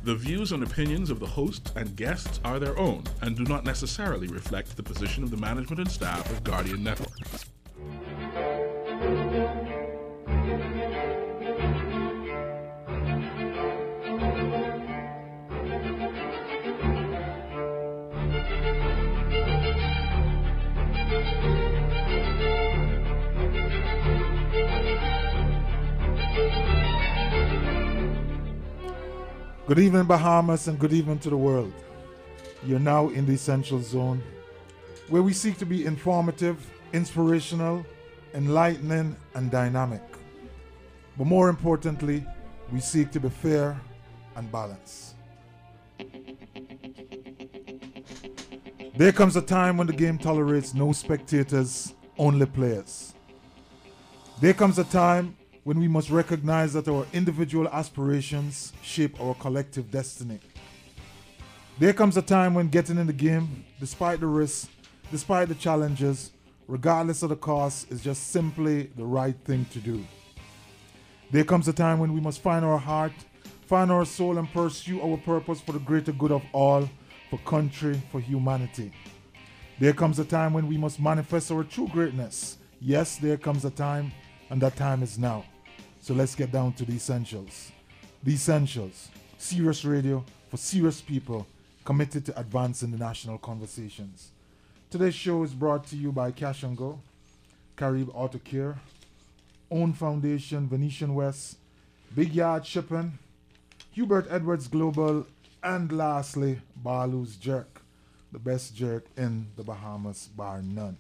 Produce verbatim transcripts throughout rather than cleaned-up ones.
The views and opinions of the host and guests are their own and do not necessarily reflect the position of the management and staff of Guardian Network. Good evening, Bahamas, and good evening to the world. You're now in the Essential Zone, where we seek to be informative, inspirational, enlightening, and dynamic. But more importantly, we seek to be fair and balanced. There comes a time when the game tolerates no spectators, only players. There comes a time when we must recognize that our individual aspirations shape our collective destiny. There comes a time when getting in the game, despite the risks, despite the challenges, regardless of the cost, is just simply the right thing to do. There comes a time when we must find our heart, find our soul, and pursue our purpose for the greater good of all, for country, for humanity. There comes a time when we must manifest our true greatness. Yes, there comes a time, and that time is now. So let's get down to the essentials. The Essentials, serious radio for serious people committed to advancing the national conversations. Today's show is brought to you by Cash and Go, Carib Auto Care, Own Foundation, Venetian West, Big Yard Shipping, Hubert Edwards Global, and lastly, Balu's Jerk, the best jerk in the Bahamas, bar none.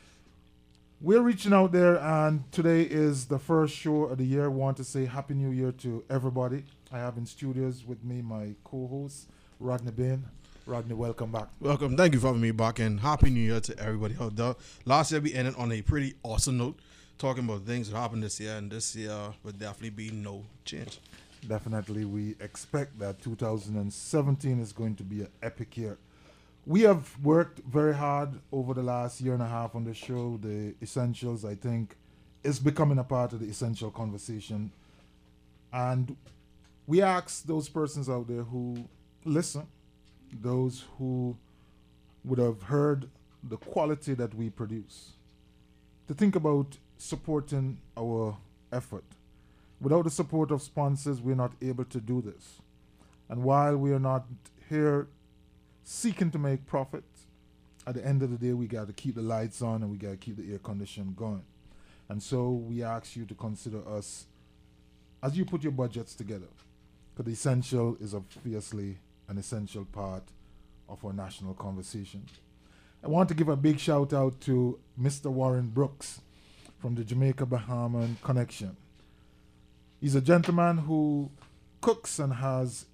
We're reaching out there, and today is the first show of the year. I want to say Happy New Year to everybody. I have in studios with me my co-host, Rodney Bain. Rodney, welcome back. Welcome. Thank you for having me back, and Happy New Year to everybody out there. Last year we ended on a pretty awesome note, talking about things that happened this year, and this year will definitely be no change. Definitely, we expect that two thousand seventeen is going to be an epic year. We have worked very hard over the last year and a half on the show. The Essentials, I think, is becoming a part of the essential conversation. And we ask those persons out there who listen, those who would have heard the quality that we produce, to think about supporting our effort. Without the support of sponsors, we're not able to do this. And while we are not here seeking to make profit, at the end of the day, we got to keep the lights on and we got to keep the air conditioning going. And so we ask you to consider us as you put your budgets together, because the essential is obviously an essential part of our national conversation. I want to give a big shout out to Mister Warren Brooks from the Jamaica Bahamian Connection. He's a gentleman who cooks and has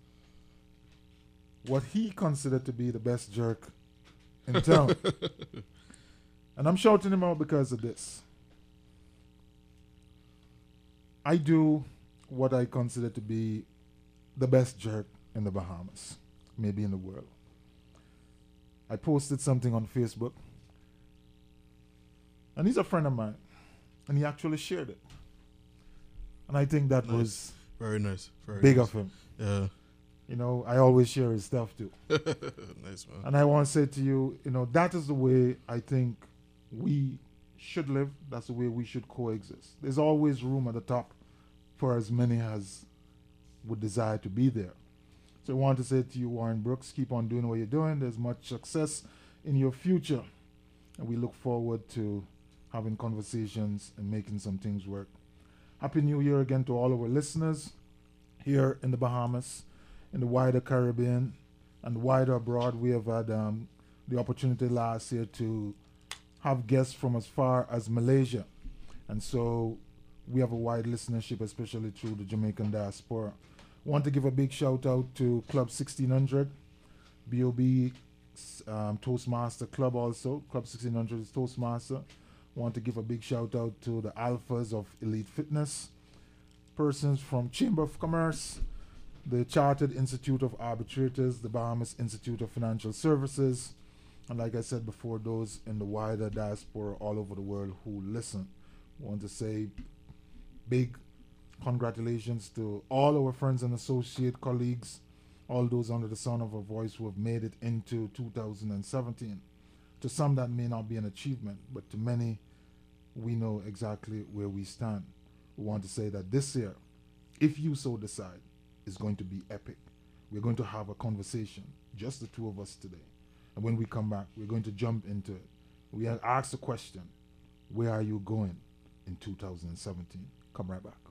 what he considered to be the best jerk in town. And I'm shouting him out because of this. I do what I consider to be the best jerk in the Bahamas, maybe in the world. I posted something on Facebook, and he's a friend of mine, and he actually shared it. And I think that nice. was very nice. Very big nice. of him. Yeah. You know, I always share his stuff too. Nice, man. And I want to say to you, you know, that is the way I think we should live. That's the way we should coexist. There's always room at the top for as many as would desire to be there. So I want to say to you, Warren Brooks, keep on doing what you're doing. There's much success in your future. And we look forward to having conversations and making some things work. Happy New Year again to all of our listeners here in the Bahamas, in the wider Caribbean, and wider abroad. We have had um, the opportunity last year to have guests from as far as Malaysia. And so we have a wide listenership, especially through the Jamaican diaspora. Want to give a big shout out to Club sixteen hundred, B O B um, Toastmaster Club also. Club sixteen hundred is Toastmaster. Want to give a big shout out to the alphas of Elite Fitness, persons from Chamber of Commerce, the Chartered Institute of Arbitrators, the Bahamas Institute of Financial Services, and like I said before, those in the wider diaspora all over the world who listen. Want to say big congratulations to all our friends and associate colleagues all those under the sound of our voice who have made it into two thousand seventeen. To some, that may not be an achievement, but to many, we know exactly where we stand. We want to say that this year, if you so decide, is going to be epic. We're going to have a conversation, just the two of us today. And when we come back, we're going to jump into it. We have asked the question, where are you going in two thousand seventeen? Come right back.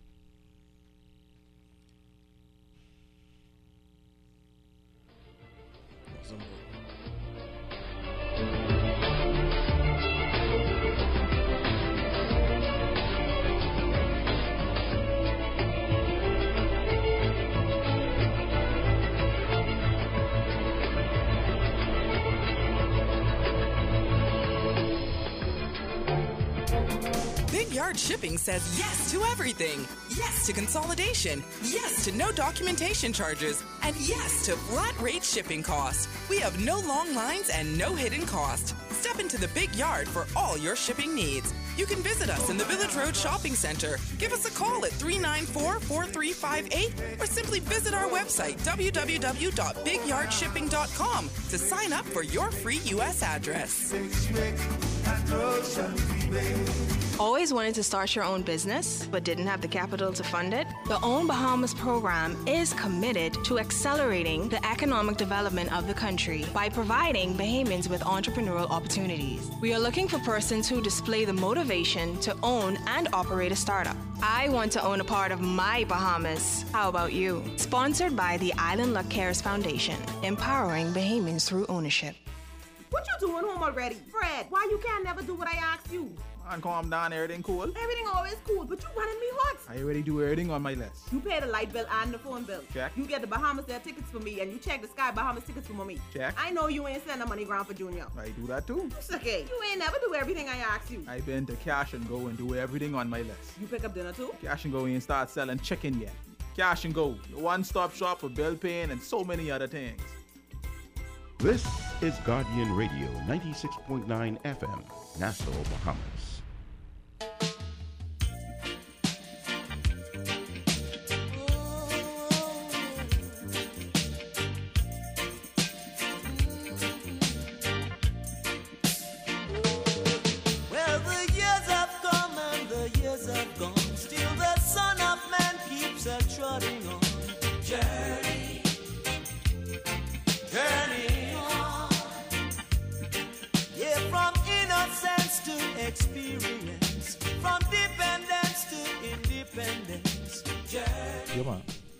Big Yard Shipping says yes to everything. Yes to consolidation. Yes to no documentation charges. And yes to flat rate shipping costs. We have no long lines and no hidden cost. Step into the Big Yard for all your shipping needs. You can visit us in the Village Road Shopping Center. Give us a call at three nine four, four three five eight or simply visit our website, w w w dot big yard shipping dot com, to sign up for your free U S address. Always wanted to start your own business, but didn't have the capital to fund it? The Own Bahamas program is committed to accelerating the economic development of the country by providing Bahamians with entrepreneurial opportunities. We are looking for persons who display the motivation to own and operate a startup. I want to own a part of my Bahamas. How about you? Sponsored by the Island Luck Cares Foundation, empowering Bahamians through ownership. What you doing home already? Fred, why you can't never do what I asked you? And calm down, everything cool? Everything always cool, but you running me hot. I already do everything on my list. You pay the light bill and the phone bill. Check. You get the Bahamas Air tickets for me, and you check the Sky Bahamas tickets for mommy. Check. I know you ain't sending money ground for Junior. I do that too. It's okay. You ain't never do everything I asked you. I been to Cash and Go and do everything on my list. You pick up dinner too? Cash and Go ain't start selling chicken yet. Cash and Go, the one-stop shop for bill paying and so many other things. This is Guardian Radio ninety-six point nine F M, Nassau, Bahamas. Well, the years have come and the years have gone. Still the Son of Man keeps a trotting on. Journey, journey on. Yeah, from innocence to experience, from dependence to independence. Journey. Yeah, man.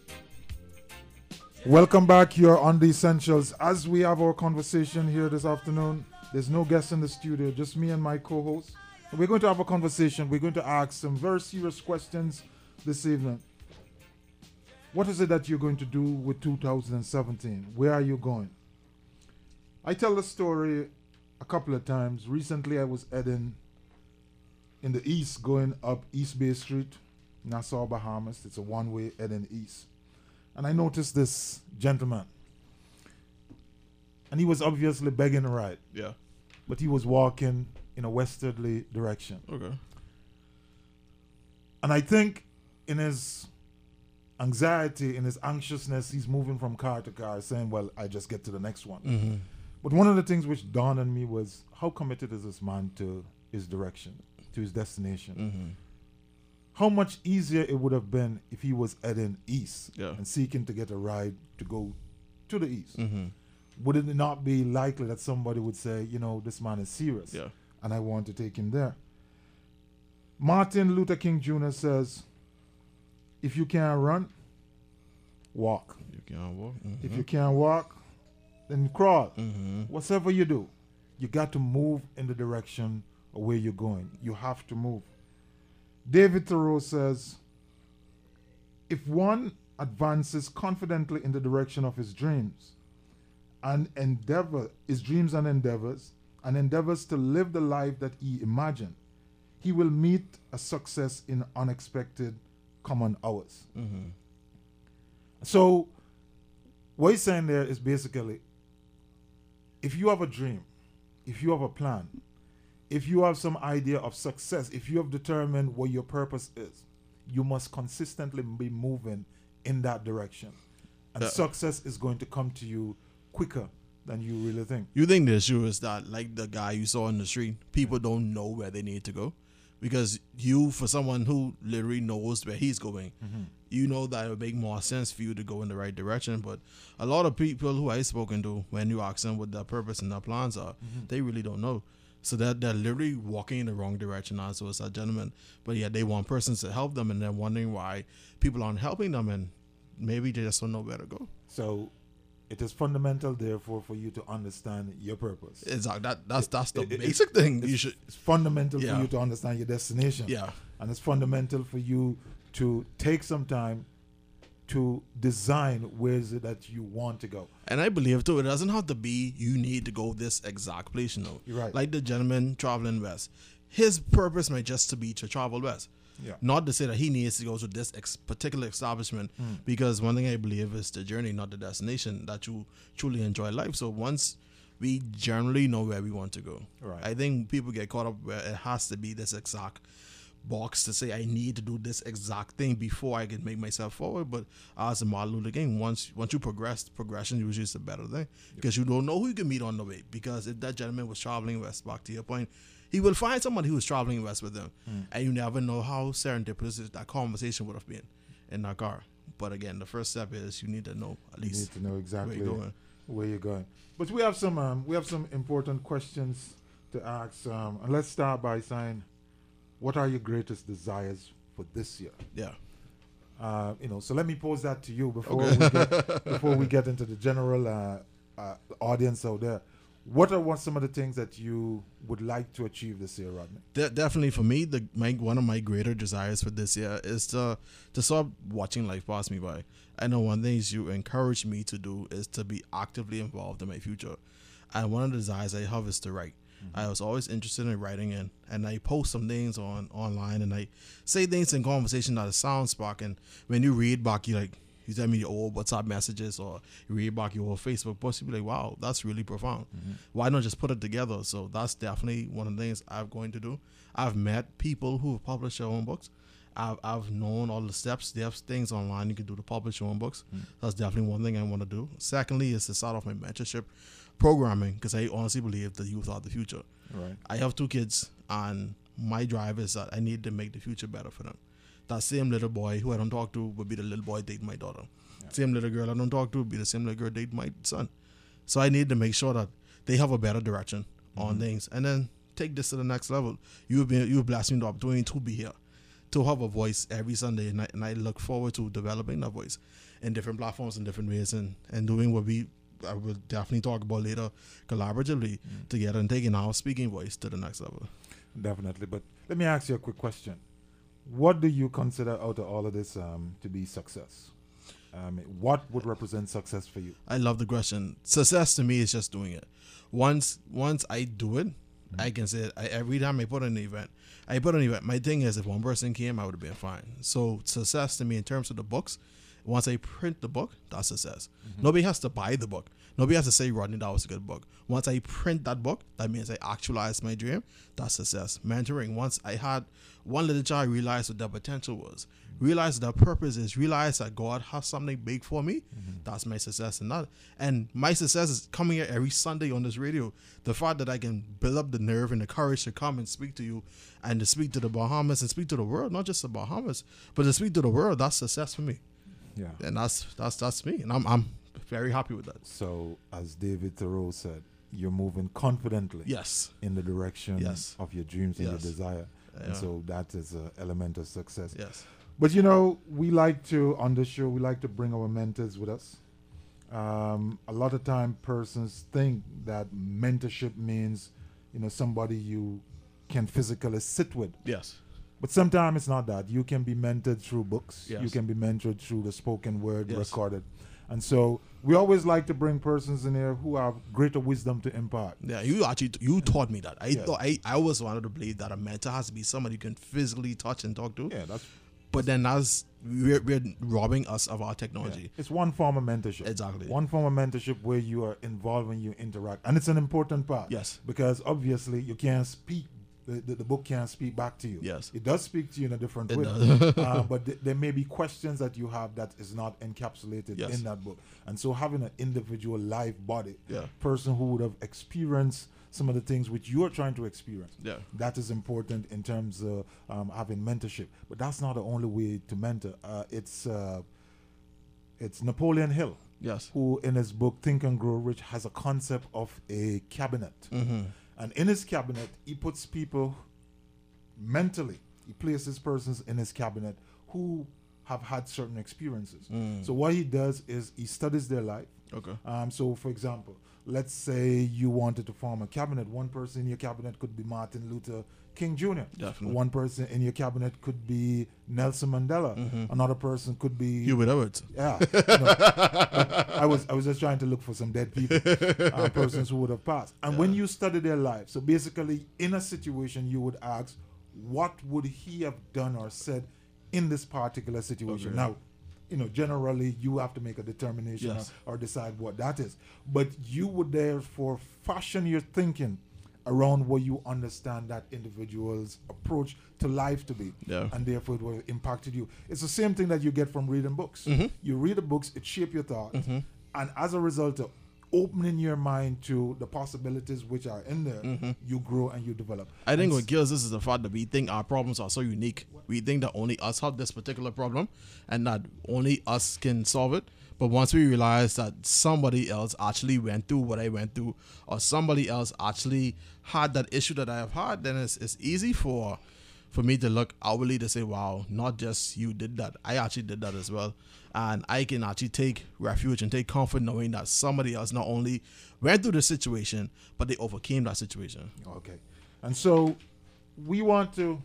Welcome back. You're on the Essentials. As we have our conversation here this afternoon, there's no guest in the studio, just me and my co-host. We're going to have a conversation. We're going to ask some very serious questions this evening. What is it that you're going to do with two thousand seventeen? Where are you going? I tell the story a couple of times. Recently, I was heading in the east, going up East Bay Street, Nassau, Bahamas. It's a one-way heading east. And I noticed this gentleman. And he was obviously begging a ride. Yeah. But he was walking in a westerly direction. Okay. And I think in his anxiety, in his anxiousness, he's moving from car to car, saying, well, I just get to the next one. Mm-hmm. But one of the things which dawned on me was, how committed is this man to his direction, to his destination? Mm-hmm. How much easier it would have been if he was heading east Yeah. and seeking to get a ride to go to the east. Mm-hmm. Would it not be likely that somebody would say, you know, this man is serious Yeah. and I want to take him there? Martin Luther King Junior says, if you can't run, walk. You can't walk. Mm-hmm. If you can't walk, then crawl. Mm-hmm. Whatever you do, you got to move in the direction of where you're going. You have to move. David Thoreau says, if one advances confidently in the direction of his dreams and endeavor, his dreams and endeavors, and endeavors to live the life that he imagined, he will meet a success in unexpected common hours. Mm-hmm. So what he's saying there is basically, if you have a dream, if you have a plan, if you have some idea of success, if you have determined what your purpose is, you must consistently be moving in that direction. And Uh, success is going to come to you quicker than you really think. You think the issue is that, like the guy you saw in the street, people don't know where they need to go? Because you, for someone who literally knows where he's going, Mm-hmm. you know that it would make more sense for you to go in the right direction. But a lot of people who I've spoken to, when you ask them what their purpose and their plans are, Mm-hmm. they really don't know. So they're, they're literally walking in the wrong direction as was that gentleman. But yet they want persons to help them, and they're wondering why people aren't helping them, and maybe they just don't know where to go. So it is fundamental, therefore, for you to understand your purpose. Exactly. That, that's that's the It- it- basic thing. It's, You should. it's fundamental Yeah. for you to understand your destination. Yeah. And it's fundamental for you to take some time to design where is it that you want to go. And I believe too, it doesn't have to be you need to go this exact place, you know. You're right. Like the gentleman traveling west. His purpose might just to be to travel west. Yeah. Not to say that he needs to go to this ex- particular establishment, because one thing I believe is the journey, not the destination, that you truly enjoy life. So once we generally know where we want to go, Right. I think people get caught up where it has to be this exact box to say I need to do this exact thing before I can make myself forward. But as a Martin Luther King, once once you progress, progression usually is a better thing, because you don't know who you can meet on the way. Because if that gentleman was traveling west, back to your point, he will find somebody who was traveling west with him, and you never know how serendipitous that conversation would have been in that car. But again, the first step is you need to know at You least need to know exactly where you're going. where you're going. But we have some um, we have some important questions to ask. Um, and let's start by saying, what are your greatest desires for this year? Yeah. Uh, you know, so let me pose that to you before we get, before we get into the general uh, uh, audience out there. What are what some of the things that you would like to achieve this year, Rodney? De- definitely for me, the my one of my greater desires for this year is to to stop watching life pass me by. I know one thing you encourage me to do is to be actively involved in my future, and one of the desires I have is to write. I was always interested in writing, and and I post some things on online, and I say things in conversation that sound spark. And when you read back, you like you send me your old WhatsApp messages, or you read back your old Facebook posts, you be like, wow, that's really profound. Why not just put it together? So that's definitely one of the things I'm going to do. I've met people who have published their own books. I've, I've known all the steps. They have things online you can do to publish your own books. That's definitely one thing I want to do. Secondly is to start off my mentorship programming, because I honestly believe the youth are the future. Right. I have two kids, and my drive is that I need to make the future better for them. That same little boy who I don't talk to would be the little boy dating my daughter. Yeah. Same little girl I don't talk to would be the same little girl dating my son. So I need to make sure that they have a better direction mm-hmm. on things, and then take this to the next level. You've been you've blessed me the opportunity to be here, to have a voice every Sunday, and I, and I look forward to developing that voice in different platforms in different ways, and, and doing what we I will definitely talk about later collaboratively mm. together, and taking our speaking voice to the next level. Definitely. But let me ask you a quick question. What do you consider out of all of this um, to be success? Um, what would represent success for you? I love the question. Success to me is just doing it. Once once I do it, mm-hmm. I can say it. I, every time I put on an event, I put on an event. My thing is, if one person came, I would have been fine. So success to me in terms of the books, once I print the book, that's success. Mm-hmm. Nobody has to buy the book. Nobody has to say, Rodney, that was a good book. Once I print that book, that means I actualized my dream. That's success. Mentoring, once I had one little child realize what their potential was, realize what their purpose is, realize that God has something big for me, mm-hmm. that's my success. And that, and my success is coming here every Sunday on this radio. The fact that I can build up the nerve and the courage to come and speak to you, and to speak to the Bahamas and speak to the world, not just the Bahamas, but to speak to the world, that's success for me. Yeah. And that's that's that's me. And I'm I'm very happy with that. So, as David Thoreau said, you're moving confidently yes. in the direction yes. of your dreams and yes. your desire. Yeah. And so that is an element of success. Yes. But, you know, we like to, on this show, we like to bring our mentors with us. Um, a lot of time persons think that mentorship means, you know, somebody you can physically sit with. Yes. But sometimes it's not that. You can be mentored through books. Yes. You can be mentored through the spoken word, yes. recorded. And so we always like to bring persons in here who have greater wisdom to impart. Yeah, you actually you taught me that. I yeah. thought I, I always wanted to believe that a mentor has to be somebody you can physically touch and talk to. Yeah, that's. But then that's we're, we're robbing us of our technology. Yeah. It's one form of mentorship. Exactly. One form of mentorship where you are involved when you interact, and it's an important part. Yes. Because obviously you can't speak the, the, the book can't speak back to you. Yes. It does speak to you in a different It way. does. uh, but th- there may be questions that you have that is not encapsulated Yes. in that book. And so having an individual live body, Yeah. person who would have experienced some of the things which you are trying to experience, Yeah. that is important in terms of um, having mentorship. But that's not the only way to mentor. Uh, it's uh, it's Napoleon Hill. Yes. Who in his book Think and Grow Rich has a concept of a cabinet. Mm-hmm. And in his cabinet, he puts people mentally, he places persons in his cabinet who have had certain experiences. Mm. So what he does is he studies their life. Okay. Um, so for example, let's say you wanted to form a cabinet. One person in your cabinet could be Martin Luther King Junior Definitely. One person in your cabinet could be Nelson Mandela. Mhm. Another person could be Hubert Edwards. Yeah. You know, but I was I was just trying to look for some dead people, uh, persons who would have passed. And Yeah. when you study their life, so basically in a situation you would ask, what would he have done or said in this particular situation? Okay. Now, you know, generally you have to make a determination Yes. or, or decide what that is. But you would therefore fashion your thinking around what you understand that individual's approach to life to be. Yeah. And therefore it will have impacted you. It's the same thing that you get from reading books. Mhm. You read the books, it shapes your thoughts. Mhm. And as a result of opening your mind to the possibilities which are in there, Mhm. you grow and you develop. I think And what kills this is the fact that we think our problems are so unique. We think that only us have this particular problem and that only us can solve it. But once we realize that somebody else actually went through what I went through, or somebody else actually had that issue that I have had, then it's, it's easy for for me to look outwardly to say, wow, not just you did that. I actually did that as well. And I can actually take refuge and take comfort knowing that somebody else not only went through the situation, but they overcame that situation. Okay. And so we want to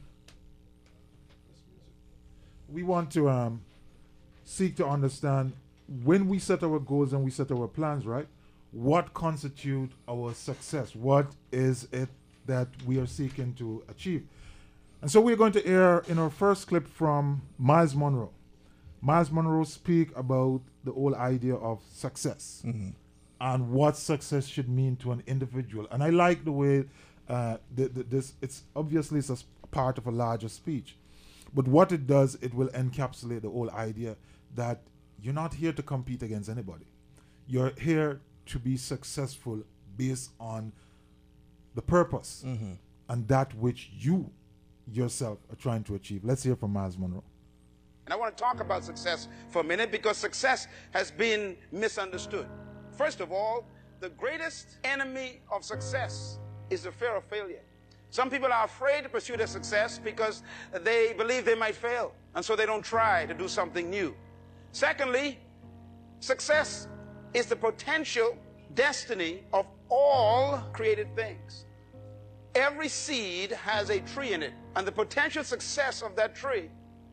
we want to um, seek to understand when we set our goals and we set our plans, right? What constitute our success? What is it that we are seeking to achieve? And so we're going to air in our first clip from Miles Monroe. Miles Monroe speak about the whole idea of success Mhm. and what success should mean to an individual. And I like the way uh, the, the, this, it's obviously it's a s- part of a larger speech, but what it does, it will encapsulate the whole idea that you're not here to compete against anybody. You're here to be successful based on the purpose Mhm. and that which you yourself are trying to achieve. Let's hear from Miles Monroe. And I want to talk about success for a minute because success has been misunderstood. First of all, the greatest enemy of success is the fear of failure. Some people are afraid to pursue their success because they believe they might fail, and so they don't try to do something new. Secondly, success is the potential destiny of all created things. Every seed has a tree in it, and the potential success of that tree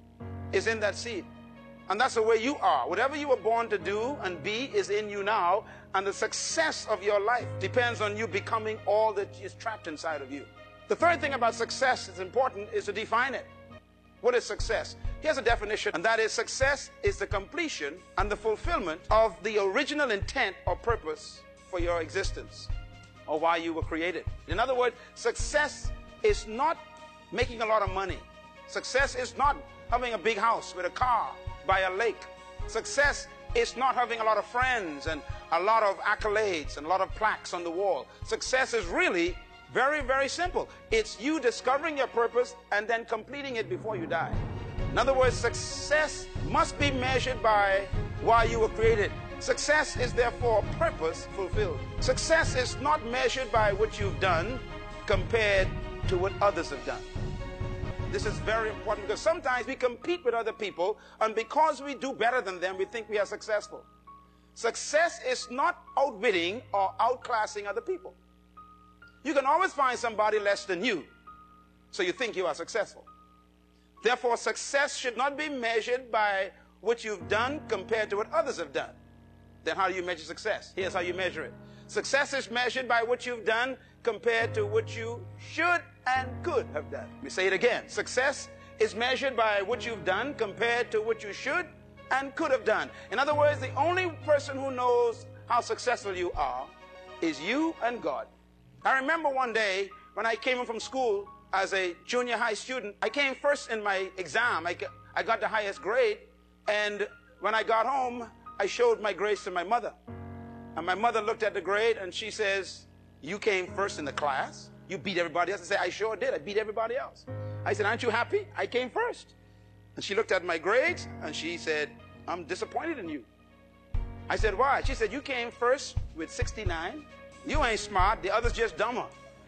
is in that seed. And that's the way you are. Whatever you were born to do and be is in you now, and the success of your life depends on you becoming all that is trapped inside of you. The third thing about success that's important is to define it. What is success? Here's a definition, and that is success is the completion and the fulfillment of the original intent or purpose for your existence or why you were created. In other words, success is not making a lot of money. Success is not having a big house with a car by a lake. Success is not having a lot of friends and a lot of accolades and a lot of plaques on the wall. Success is really very, very simple. It's you discovering your purpose and then completing it before you die. In other words, success must be measured by why you were created. Success is therefore purpose fulfilled. Success is not measured by what you've done compared to what others have done. This is very important because sometimes we compete with other people, and because we do better than them, we think we are successful. Success is not outwitting or outclassing other people. You can always find somebody less than you, so you think you are successful. Therefore, success should not be measured by what you've done compared to what others have done. Then how do you measure success? Here's how you measure it. Success is measured by what you've done compared to what you should and could have done. Let me say it again. Success is measured by what you've done compared to what you should and could have done. In other words, the only person who knows how successful you are is you and God. I remember one day when I came in from school as a junior high student, I came first in my exam. I got, I got the highest grade. And when I got home, I showed my grades to my mother. And my mother looked at the grade and she says, you came first in the class? You beat everybody else? I said, I sure did. I beat everybody else. I said, aren't you happy? I came first. And she looked at my grades and she said, I'm disappointed in you. I said, why? She said, you came first with sixty-nine. You ain't smart. The others just dumber.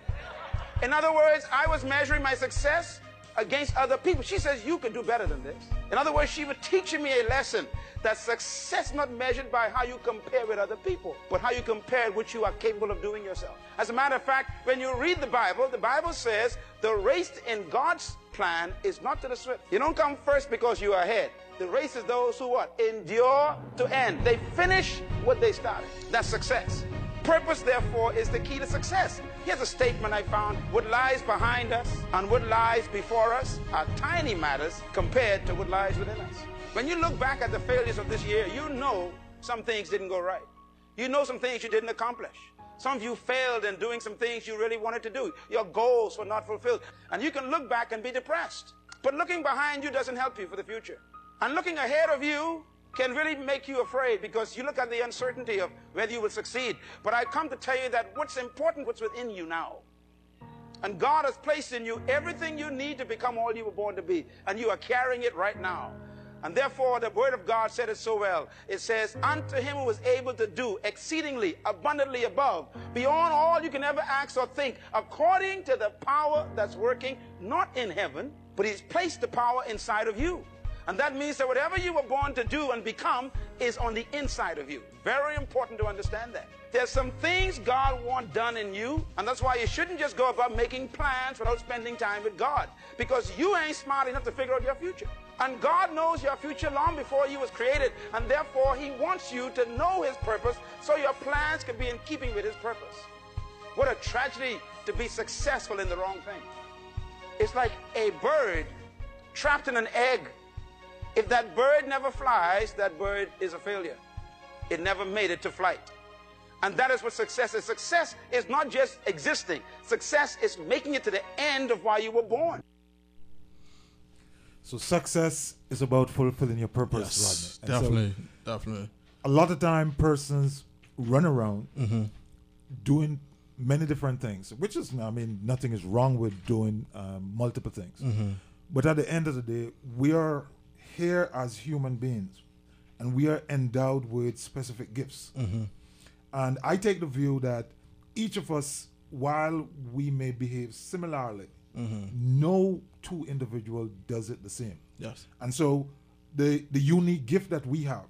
In other words, I was measuring my success against other people. She says, you can do better than this. In other words, she was teaching me a lesson that success not measured by how you compare with other people, but how you compare what you are capable of doing yourself. As a matter of fact, when you read the Bible, the Bible says the race in God's plan is not to the swift. You don't come first because you are ahead. The race is those who what? Endure to end. They finish what they started. That's success. Purpose, therefore, is the key to success. Here's a statement I found. What lies behind us and what lies before us are tiny matters compared to what lies within us. When you look back at the failures of this year, you know some things didn't go right. You know some things you didn't accomplish. Some of you failed in doing some things you really wanted to do. Your goals were not fulfilled. And you can look back and be depressed. But looking behind you doesn't help you for the future. And looking ahead of you can really make you afraid because you look at the uncertainty of whether you will succeed. But I come to tell you that what's important, what's within you now. And God has placed in you everything you need to become all you were born to be. And you are carrying it right now. And therefore, the word of God said it so well. It says, unto him who was able to do exceedingly abundantly above, beyond all you can ever ask or think, according to the power that's working, not in heaven, but he's placed the power inside of you. And that means that whatever you were born to do and become is on the inside of you. Very important to understand that. There's some things God wants done in you, and that's why you shouldn't just go about making plans without spending time with God, because you ain't smart enough to figure out your future. And God knows your future long before you was created, and therefore he wants you to know his purpose so your plans can be in keeping with his purpose. What a tragedy to be successful in the wrong thing. It's like a bird trapped in an egg. If that bird never flies, that bird is a failure. It never made it to flight. And that is what success is. Success is not just existing. Success is making it to the end of why you were born. So success is about fulfilling your purpose, Yes, Rodney. And definitely, so definitely. a lot of time persons run around Mm-hmm. doing many different things, which is, I mean, nothing is wrong with doing um, multiple things. Mm-hmm. But at the end of the day, we are here as human beings, and we are endowed with specific gifts. Mm-hmm. And I take the view that each of us, while we may behave similarly, Mm-hmm. no two individual does it the same. Yes. And so the the unique gift that we have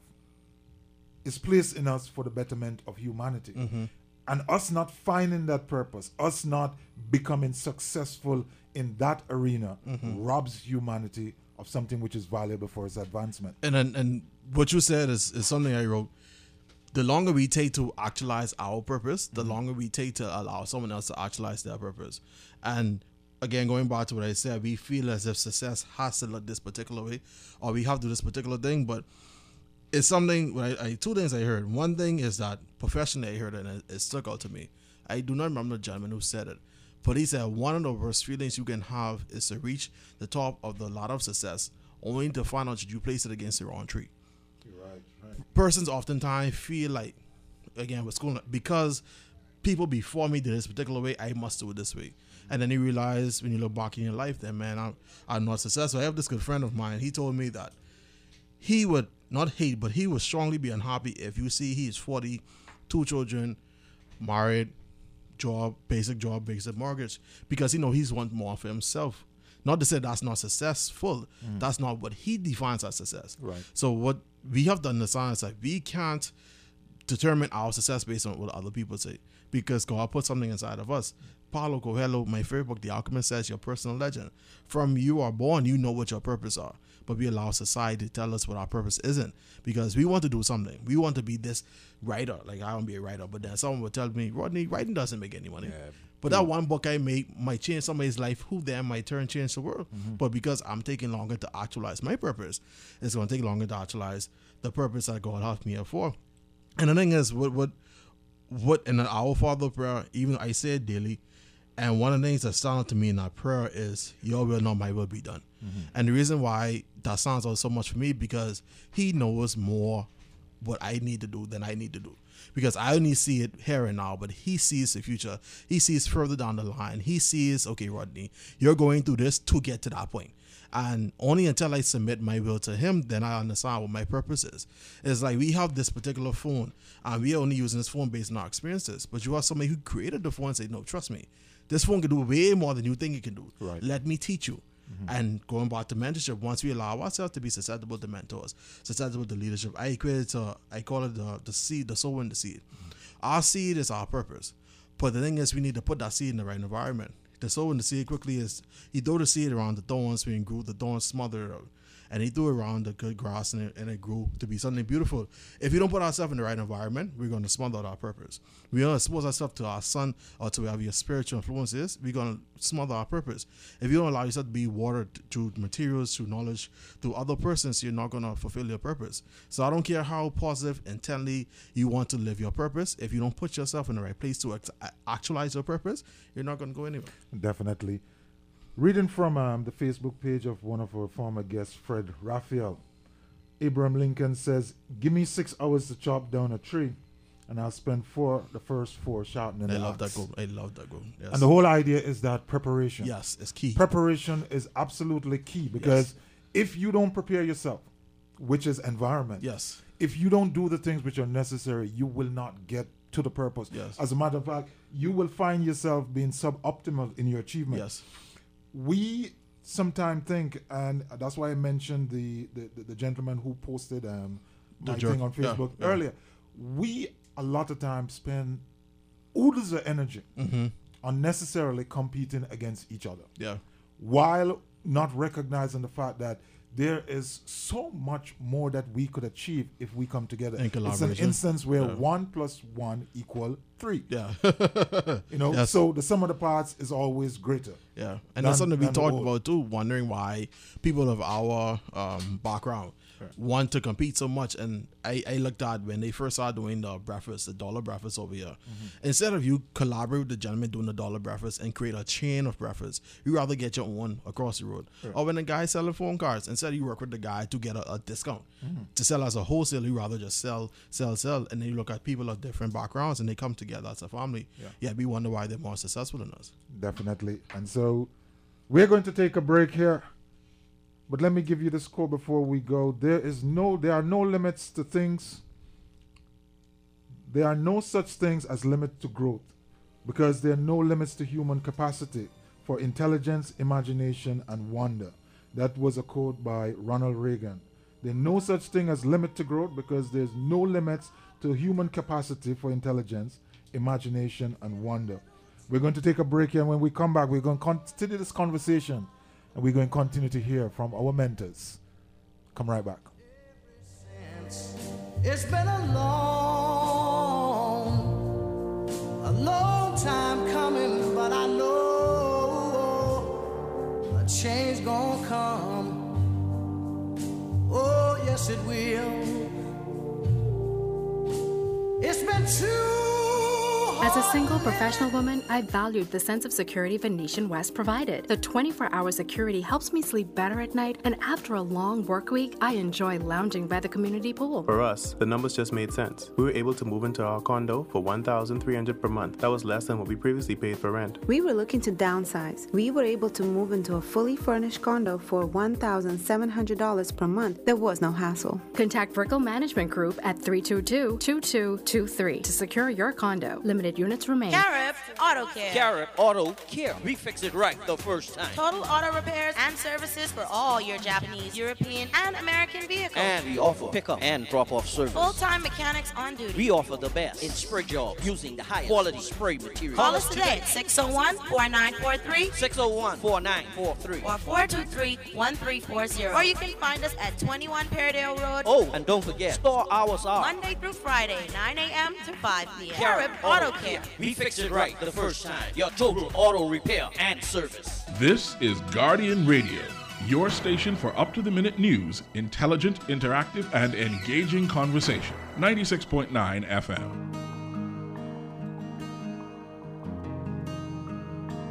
is placed in us for the betterment of humanity. Mm-hmm. And us not finding that purpose, us not becoming successful in that arena, Mm-hmm. robs humanity of something which is valuable for its advancement. And and, and what you said is, is something I wrote. The longer we take to actualize our purpose, the longer we take to allow someone else to actualize their purpose. And again, going back to what I said, we feel as if success has to look this particular way, or we have to do this particular thing. But it's something, I, I, two things I heard. One thing is that professionally I heard it, and it, it stuck out to me. I do not remember the gentleman who said it, but he said one of the worst feelings you can have is to reach the top of the ladder of success, only to find out that you place it against the wrong tree. Right, right. Persons oftentimes feel like, again, with school, because people before me did this particular way, I must do it this way. And then you realize when you look back in your life, then man, I'm, I'm not successful. I have this good friend of mine. He told me that he would not hate, but he would strongly be unhappy if you see he's forty, two children, married, job, basic job, basic mortgage, because you know he's want more for himself. Not to say that's not successful. Mm. That's not what he defines as success. Right. So what we have to understand is that we can't determine our success based on what other people say, because God put something inside of us. Paulo Coelho, my favorite book, The Alchemist, says your personal legend. From you are born, you know what your purpose are. But we allow society to tell us what our purpose isn't, because we want to do something. We want to be this writer. Like, I want to be a writer, but then someone would tell me, Rodney, writing doesn't make any money. Yeah. But that one book I make might change somebody's life, who then might turn change the world. Mm-hmm. But because I'm taking longer to actualize my purpose, it's going to take longer to actualize the purpose that God has me here for. And the thing is, what what what in an Our Father prayer, even I say it daily, And one of the things that sounded to me in that prayer is, your will, not my will, be done. Mm-hmm. And the reason why that sounds out so much for me, because he knows more what I need to do than I need to do. Because I only see it here and now, but he sees the future. He sees further down the line. He sees, okay, Rodney, you're going through this to get to that point. And only until I submit my will to him, then I understand what my purpose is. It's like we have this particular phone, and we are only using this phone based on our experiences. But you have somebody who created the phone and say, no, trust me, this phone can do way more than you think it can do. Right. Let me teach you. Mm-hmm. And going back to mentorship, once we allow ourselves to be susceptible to mentors, susceptible to leadership, I equate it to, I call it the, the seed, the soul and the seed. Mm-hmm. Our seed is our purpose. But the thing is, we need to put that seed in the right environment. The soul and the seed quickly is, he threw the seed around the thorns, when it grew, the thorns smothered out. And he threw it around the good grass, and it, and it grew to be something beautiful. If we don't put ourselves in the right environment, we're going to smother out our purpose. We don't expose ourselves to our son or to whatever your spiritual influences, we're going to smother our purpose. If you don't allow yourself to be watered through materials, through knowledge, through other persons, you're not going to fulfill your purpose. So I don't care how positive, intently you want to live your purpose. If you don't put yourself in the right place to ex- actualize your purpose, you're not going to go anywhere. Definitely. Reading from um, the Facebook page of one of our former guests, Fred Raphael, Abraham Lincoln says, give me six hours to chop down a tree, and I'll spend four, the first four sharpening I the love axe. that goal. I love that goal. Yes. And the whole idea is that preparation. Yes, it's key. Preparation is absolutely key, because Yes. if you don't prepare yourself, which is environment, Yes. if you don't do the things which are necessary, you will not get to the purpose. Yes. As a matter of fact, you will find yourself being suboptimal in your achievement. Yes. We sometimes think, and that's why I mentioned the, the, the, the gentleman who posted um, The my jerk. thing on Yeah, Facebook yeah. earlier. We, a lot of times, spend oodles of energy Mm-hmm. unnecessarily competing against each other, Yeah. while not recognizing the fact that there is so much more that we could achieve if we come together. In It's an collaboration. instance where Yeah. one plus one equal three. Yeah. You know, Yes. so the sum of the parts is always greater. Yeah, and than- that's something we than the talked whole. about too, wondering why people of our um, background want to compete so much. And I, I looked at when they first started doing the breakfast, the dollar breakfast over here. Mm-hmm. Instead of you collaborate with the gentleman doing the dollar breakfast and create a chain of breakfast, you rather get your own across the road. Right. Or when the guy selling phone cards, instead you work with the guy to get a, a discount. Mm-hmm. To sell as a wholesale, you rather just sell, sell, sell. And then you look at people of different backgrounds and they come together as a family. Yeah. Yeah, we wonder why they're more successful than us. Definitely. And so we're going to take a break here. But let me give you the score before we go. There is no there are no limits to things. There are no such things as limit to growth, because there are no limits to human capacity for intelligence, imagination, and wonder. That was a quote by Ronald Reagan. There's no such thing as limit to growth, because there's no limits to human capacity for intelligence, imagination, and wonder. We're going to take a break here, and when we come back, we're going to continue this conversation, and we're going to continue to hear from our mentors. Come right back. It's been a long, a long time coming, but I know a change gonna come. Oh, yes, it will. It's been too As a single professional woman, I valued the sense of security Venetian West provided. The twenty-four hour security helps me sleep better at night, and after a long work week, I enjoy lounging by the community pool. For us, the numbers just made sense. We were able to move into our condo for one thousand three hundred dollars per month. That was less than what we previously paid for rent. We were looking to downsize. We were able to move into a fully furnished condo for one thousand seven hundred dollars per month. There was no hassle. Contact Brickell Management Group at three two two, two two two three to secure your condo. Limited units remain. Garrett Auto Care. Garrett Auto Care. We fix it right the first time. Total auto repairs and services for all your Japanese, European, and American vehicles. And we offer pickup and drop-off service. Full-time mechanics on duty. We offer the best in spray jobs using the highest quality spray material. Call us today at six oh one, four nine four three, six oh one, four nine four three, or four two three, one three four zero. Or you can find us at twenty-one Paradale Road. Oh, and don't forget, store hours are Monday through Friday, nine a.m. to five p.m. Garrett Auto Auto Care. We fix it right the first time. Your total auto repair and service. This is Guardian Radio, your station for up-to-the-minute news, intelligent, interactive, and engaging conversation. ninety-six point nine F M.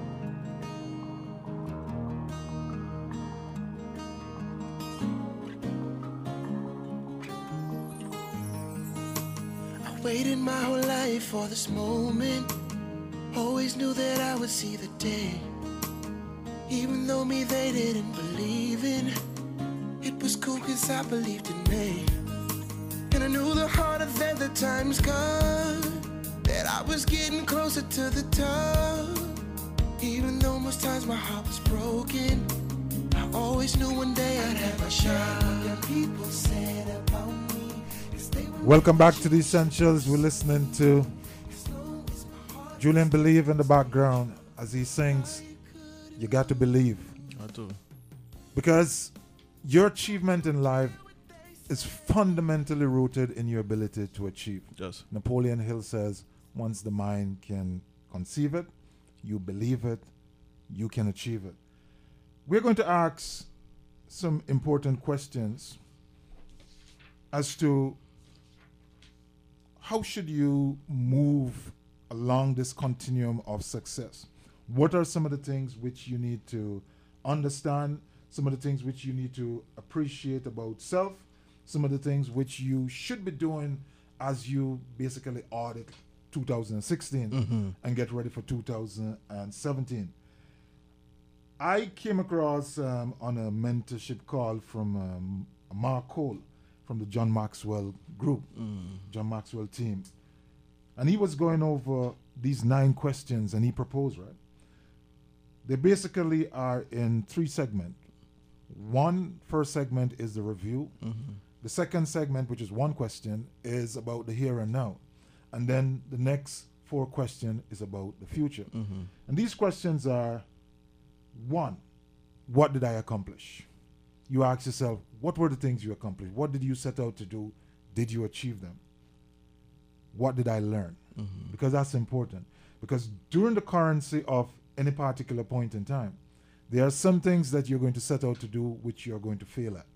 my whole life for this moment. Always knew that I would see the day. Even though me they didn't believe in. It was cool cause I believed in me. And I knew the harder that the times got, that I was getting closer to the top. Even though most times my heart was broken, I always knew one day I'd have my shot. What people said about me. Welcome back to the Essentials. We're listening to Julian Believe in the background as he sings, "You got to believe." I do. Because your achievement in life is fundamentally rooted in your ability to achieve. Yes. Napoleon Hill says, once the mind can conceive it, you believe it, you can achieve it. We're going to ask some important questions as to how should you move along this continuum of success. What are some of the things which you need to understand, some of the things which you need to appreciate about self, some of the things which you should be doing as you basically audit two thousand sixteen Mhm. and get ready for two thousand seventeen. I came across um, on a mentorship call from um, Mark Cole from the John Maxwell group, Mm. John Maxwell team. And he was going over these nine questions and he proposed, right? They basically are in three segments. One first segment is the review. Mhm. The second segment, which is one question, is about the here and now. And then the next four questions is about the future. Mhm. And these questions are, one, what did I accomplish? You ask yourself, what were the things you accomplished? What did you set out to do? Did you achieve them? What did I learn? Mhm. Because that's important. Because during the currency of any particular point in time, there are some things that you're going to set out to do which you're going to fail at.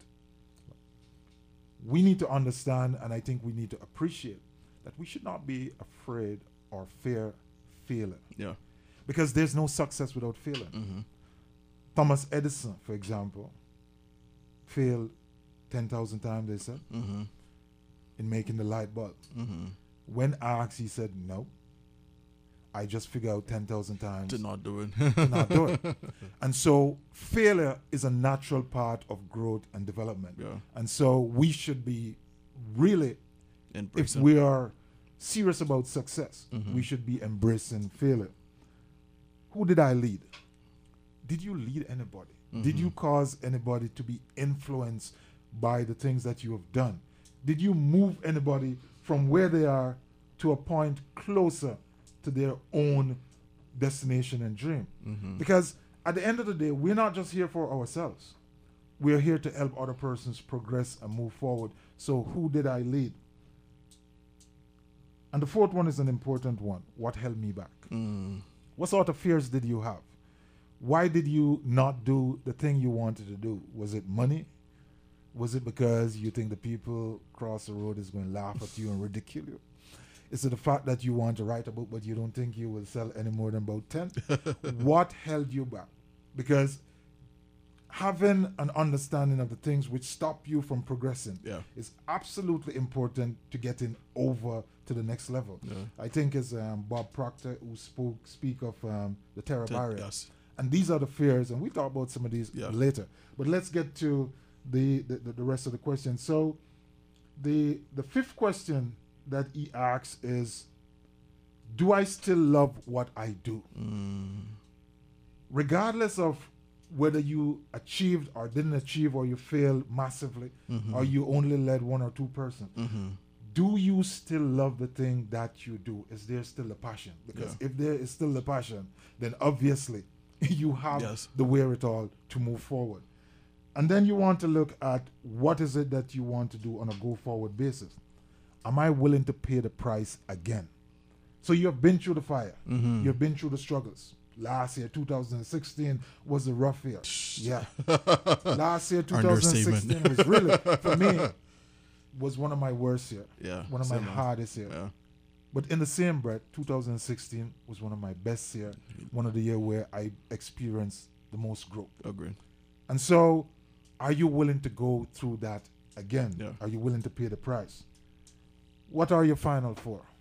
We need to understand, and I think we need to appreciate, that we should not be afraid or fear failing. Yeah. Because there's no success without failing. Mhm. Thomas Edison, for example, failed ten thousand times, they said, Mhm. in making the light bulb. Mhm. When asked, he said, no, I just figured out ten thousand times To not do it. to not do it. And so failure is a natural part of growth and development. Yeah. And so we should be really, Embrace if it. we are serious about success, Mhm. we should be embracing failure. Who did I lead? Did you lead anybody? Did Mhm. you cause anybody to be influenced by the things that you have done? Did you move anybody from where they are to a point closer to their own destination and dream? Mhm. Because at the end of the day, we're not just here for ourselves. We're here to help other persons progress and move forward. So who did I lead? And the fourth one is an important one. What held me back? Mm. What sort of fears did you have? Why did you not do the thing you wanted to do? Was it money? Was it because you think the people across the road is going to laugh at you and ridicule you? Is it the fact that you want to write a book but you don't think you will sell any more than about ten? What held you back? Because having an understanding of the things which stop you from progressing Yeah. is absolutely important to getting over to the next level. Yeah. I think it's um, Bob Proctor who spoke speak of um, the terror Te- barrier. yes. And these are the fears, and we'll talk about some of these Yeah. later. But let's get to the, the, the, the rest of the questions. So the the fifth question that he asks is, do I still love what I do? Mm. Regardless of whether you achieved or didn't achieve, or you failed massively, Mhm. or you only led one or two persons, Mhm. do you still love the thing that you do? Is there still a passion? Because Yeah. if there is still a passion, then obviously you have Yes. the wherewithal to move forward. And then you want to look at what is it that you want to do on a go forward basis. Am I willing to pay the price again? So you have been through the fire. Mhm. You've been through the struggles. Last year, two thousand sixteen, was a rough year. Yeah. Last year, two thousand sixteen, Understatement. was really, for me, was one of my worst year. Yeah, One of my same man. hardest year. Yeah. But in the same breath, two thousand sixteen was one of my best year. One of the year where I experienced the most growth. Agreed. And so, are you willing to go through that again? Yeah. Are you willing to pay the price? What are your final four?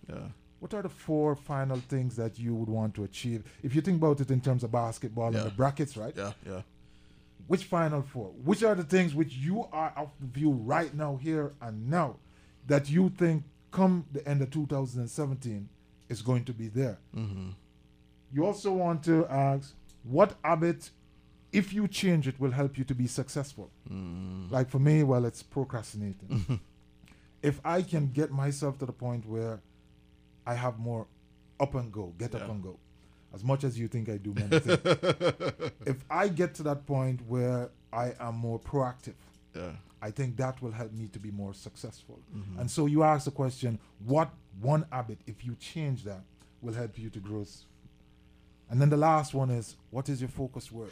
Yeah. What are the four final things that you would want to achieve? If you think about it in terms of basketball Yeah. and the brackets, right? Yeah, yeah. Which final four? Which are the things which you are of the view right now, here and now, that you think come the end of two thousand seventeen is going to be there? Mm-hmm. You also want to ask what habit, if you change it, will help you to be successful. Mm. Like for me, well, it's procrastinating. If I can get myself to the point where I have more up and go, get Yeah. up and go, as much as you think I do many things. If I get to that point where I am more proactive, Yeah. I think that will help me to be more successful. Mhm. And so you ask the question, what one habit, if you change that, will help you to grow? s- And then the last one is, what is your focus word?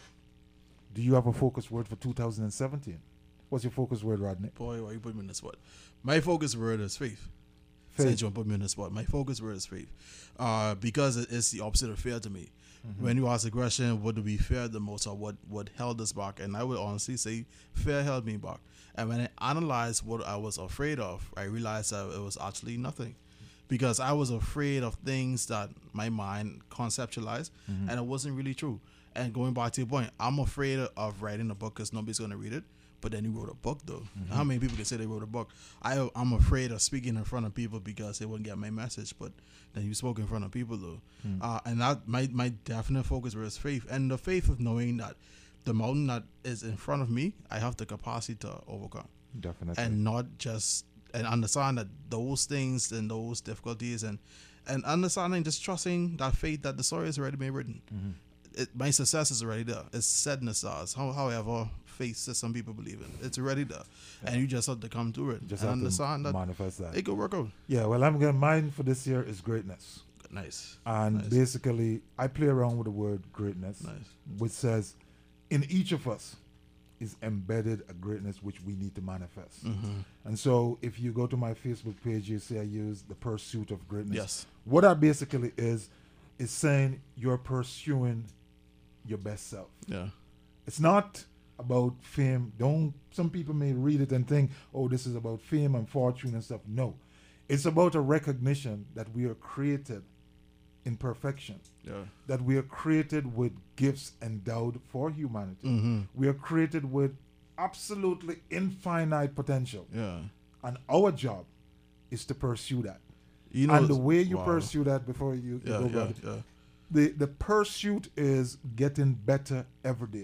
Do you have a focus word for two thousand seventeen? What's your focus word, Rodney? Boy, why you put me in the spot? My focus word is faith. Faith. Since you want to put me in the spot, my focus word is faith. Uh, because it is the opposite of fear to me. Mhm. When you ask the question, what do we fear the most, or what, what held us back? And I would honestly say fear held me back. And when I analyzed what I was afraid of, I realized that it was actually nothing. Because I was afraid of things that my mind conceptualized, Mhm. and it wasn't really true. And going back to your point, I'm afraid of writing a book because nobody's going to read it. But then you wrote a book, though. Mhm. How many people can say they wrote a book? I, I'm afraid of speaking in front of people because they wouldn't get my message. But then you spoke in front of people, though. Mm. Uh, and that my, my definite focus was faith. And the faith of knowing that the mountain that is in front of me, I have the capacity to overcome. Definitely. And not just, and understand that those things and those difficulties and, and understanding, just trusting that faith that the story is already been written. Mhm. It, my success is already there. It's set in the stars. How, however, faith that some people believe in, it's already there, and you just have to come through it Just and have to understand that manifest that. it could work out. Yeah, well, I'm going mine for this year is greatness. Nice. And Nice. basically, I play around with the word greatness, Nice. which says, in each of us is embedded a greatness which we need to manifest. Mhm. And so, if you go to my Facebook page, you see I use the pursuit of greatness. Yes. What that basically is, is saying you're pursuing your best self. Yeah. It's not about fame. Don't, some people may read it and think, oh, this is about fame and fortune and stuff. No. It's about a recognition that we are created in perfection. Yeah. That we are created with gifts endowed for humanity. Mhm. We are created with absolutely infinite potential. Yeah. And our job is to pursue that. You know, and the it's- way you wow. pursue that, before you, you Yeah, go yeah, about it, yeah. the, the pursuit is getting better every day.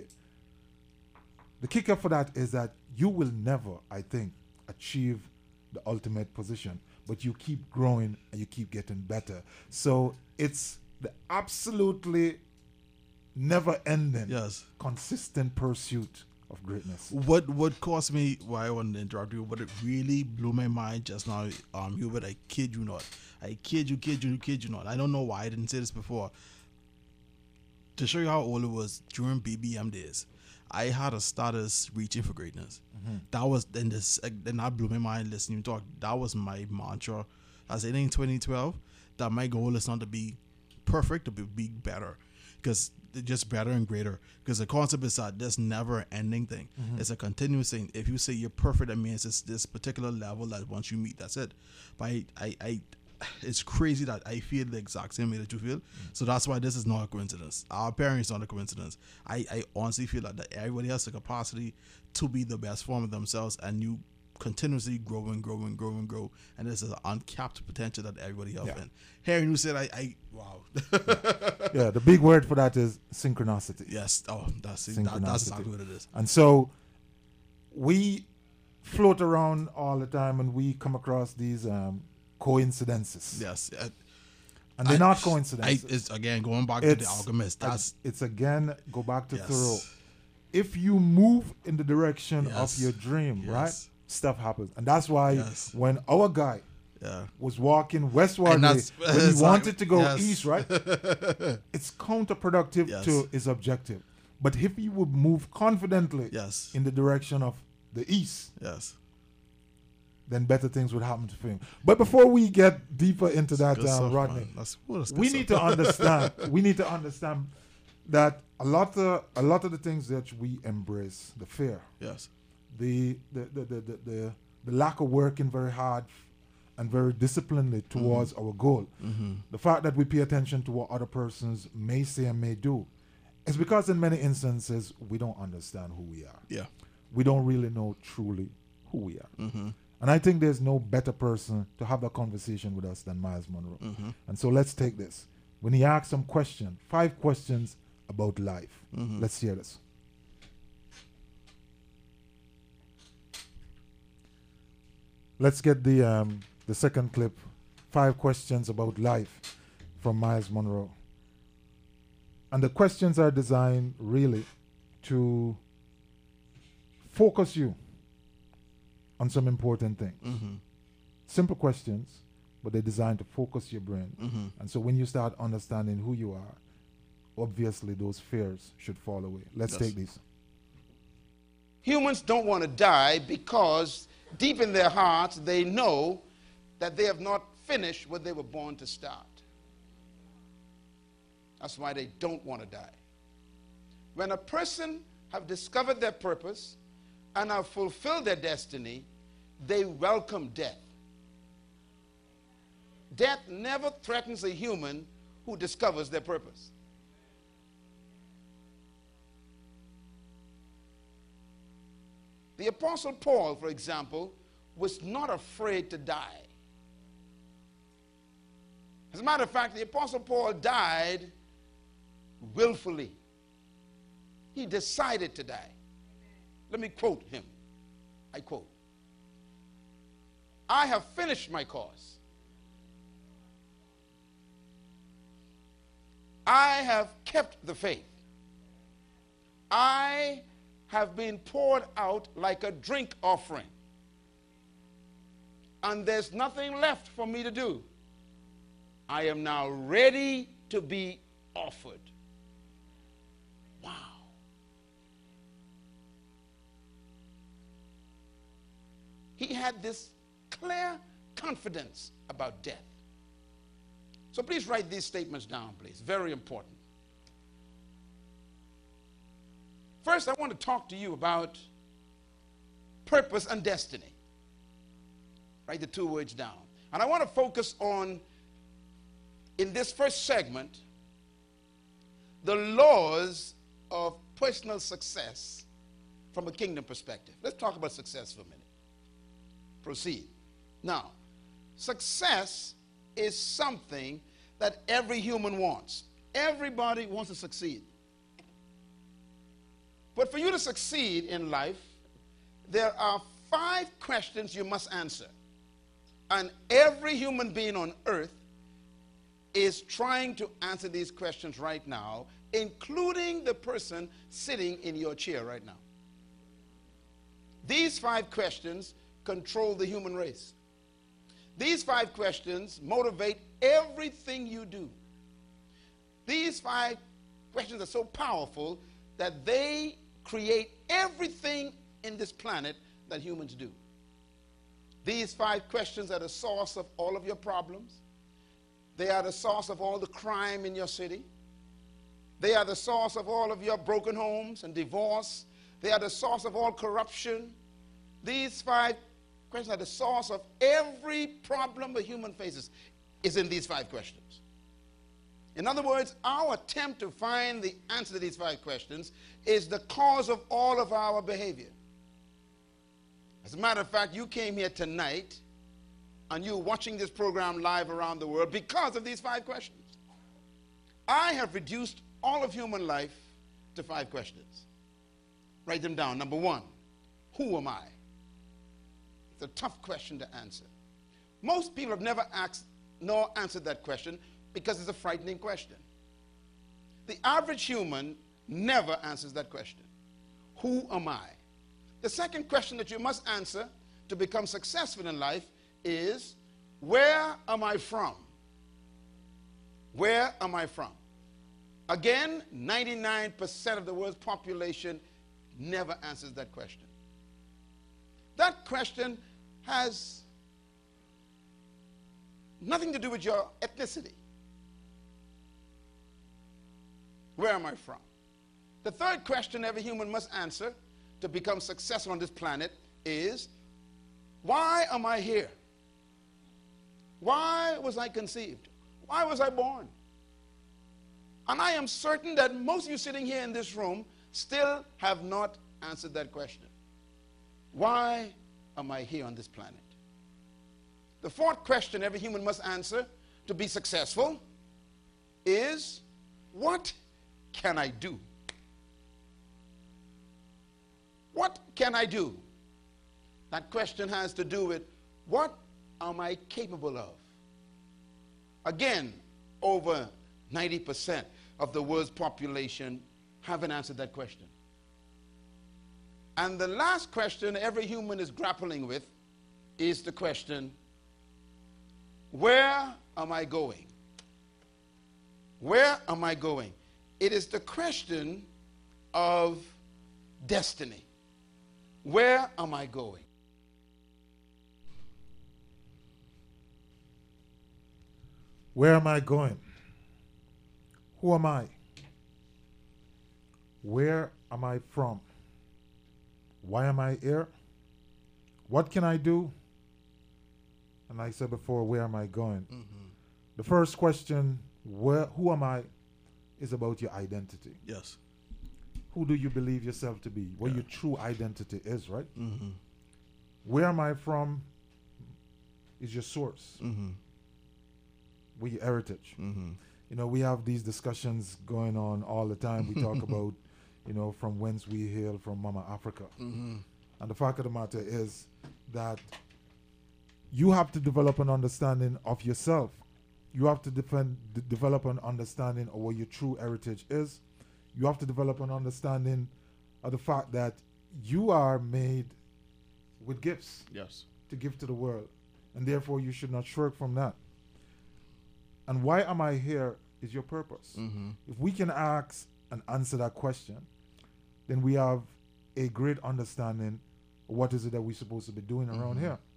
The kicker for that is that you will never, I think, achieve the ultimate position, but you keep growing and you keep getting better. So it's the absolutely never ending, Yes. consistent pursuit of greatness. What what caused me, why I wanted to interrupt you, but it really blew my mind just now, um, Hubert, I kid you not. I kid you, kid you, kid you not. I don't know why I didn't say this before. To show you how old it was, during B B M days, I had a status reaching for greatness. Mhm. That was, then this, then that blew my mind listening to you talk. That was my mantra. I said in twenty twelve, that my goal is not to be perfect, to be, be better. Because just better and greater. Because the concept is that there's never an ending thing. Mhm. It's a continuous thing. If you say you're perfect, that means it's this particular level that once you meet, that's it. But I, I, I it's crazy that I feel the exact same way that you feel. So that's why this is not a coincidence. Our parents not a coincidence. I, I honestly feel like that everybody has the capacity to be the best form of themselves, and you continuously grow and grow and grow and grow. And this is an uncapped potential that everybody has. Yeah. And hearing you said, I, I wow. Yeah, the big word for that is synchronicity. Yes. Oh, that's that, that's exactly what it is. And so we float around all the time and we come across these um, coincidences. Yes. I, And they're I- not coincidences. I, it's again going back It's- to the alchemist. That's it's again go back to Yes. Thoreau. If you move in the direction Yes. of your dream, Yes. right, stuff happens, and that's why Yes. when our guy Yeah. was walking westwardly, And that's- when he exactly. wanted to go Yes. east, right, it's counterproductive Yes. to his objective. But if he would move confidently Yes. in the direction of the east, yes. then better things would happen to him. But before we get deeper into that, good um, stuff, Rodney, man. That's- well, that's good we stuff. need to understand. we need to understand that a lot of a lot of the things that we embrace, the fear, Yes. the the the the the, the, the lack of working very hard, and very disciplinedly towards Mm-hmm. our goal. Mm-hmm. The fact that we pay attention to what other persons may say and may do is because in many instances we don't understand who we are. Yeah. We don't really know truly who we are. Mm-hmm. And I think there's no better person to have a conversation with us than Miles Monroe. Mm-hmm. And so let's take this. When he asks some question, five questions about life. Mm-hmm. Let's hear this. Let's get the um, the second clip. Five questions about life from Miles Monroe. And the questions are designed really to focus you on some important things. Mm-hmm. Simple questions, but they're designed to focus your brain. Mm-hmm. And so when you start understanding who you are, obviously those fears should fall away. Let's Yes. take these. Humans don't want to die because deep in their hearts they know that they have not finished what they were born to start. That's why they don't want to die. When a person have discovered their purpose and have fulfilled their destiny, they welcome death. Death never threatens a human who discovers their purpose. The Apostle Paul, for example, was not afraid to die. As a matter of fact, the Apostle Paul died willfully. He decided to die. Let me quote him. I quote, "I have finished my course. I have kept the faith. I have been poured out like a drink offering. And there's nothing left for me to do. I am now ready to be offered." Wow. He had this clear confidence about death. So please write these statements down, please. Very important. First, I want to talk to you about purpose and destiny. Write the two words down. And I want to focus on, in this first segment, the laws of personal success from a kingdom perspective. Let's talk about success for a minute. Proceed. Now, success is something that every human wants. Everybody wants to succeed. But for you to succeed in life, there are five questions you must answer. And every human being on earth is trying to answer these questions right now, including the person sitting in your chair right now. These five questions control the human race. These five questions motivate everything you do. These five questions are so powerful that they create everything in this planet that humans do. These five questions are the source of all of your problems. They are the source of all the crime in your city. They are the source of all of your broken homes and divorce. They are the source of all corruption. These five questions are the source of every problem a human faces is in these five questions. In other words, our attempt to find the answer to these five questions is the cause of all of our behavior. As a matter of fact, you came here tonight and you're watching this program live around the world because of these five questions. I have reduced all of human life to five questions. Write them down. Number one, who am I? It's a tough question to answer. Most people have never asked nor answered that question because it's a frightening question. The average human never answers that question. Who am I? The second question that you must answer to become successful in life is, where am I from? Where am I from? Again, ninety-nine percent of the world's population never answers that question. That question has nothing to do with your ethnicity. Where am I from? The third question every human must answer to become successful on this planet is, why am I here? Why was I conceived? Why was I born? And I am certain that most of you sitting here in this room still have not answered that question. Why am I here on this planet? The fourth question every human must answer to be successful is, what can I do? What can I do? That question has to do with, what am I capable of? Again, over ninety percent of the world's population haven't answered that question. And the last question every human is grappling with is the question, where am I going? Where am I going? It is the question of destiny. Where am I going? Where am I going? Who am I? Where am I from? Why am I here? What can I do? And I said before, where am I going? Mm-hmm. The first question, where, who am I, is about your identity. Yes. Who do you believe yourself to be? What Yeah. your true identity is, right? Mm-hmm. Where am I from is your source. Mm-hmm. Where your heritage. Mm-hmm. You know, we have these discussions going on all the time. We talk about, you know, from whence we hail, from Mama Africa. Mm-hmm. And the fact of the matter is that you have to develop an understanding of yourself. You have to defend, d- develop an understanding of what your true heritage is. You have to develop an understanding of the fact that you are made with gifts Yes. to give to the world. And therefore, you should not shirk from that. And why am I here is your purpose. Mm-hmm. If we can ask and answer that question, then we have a great understanding of what is it that we're supposed to be doing around Mhm. here.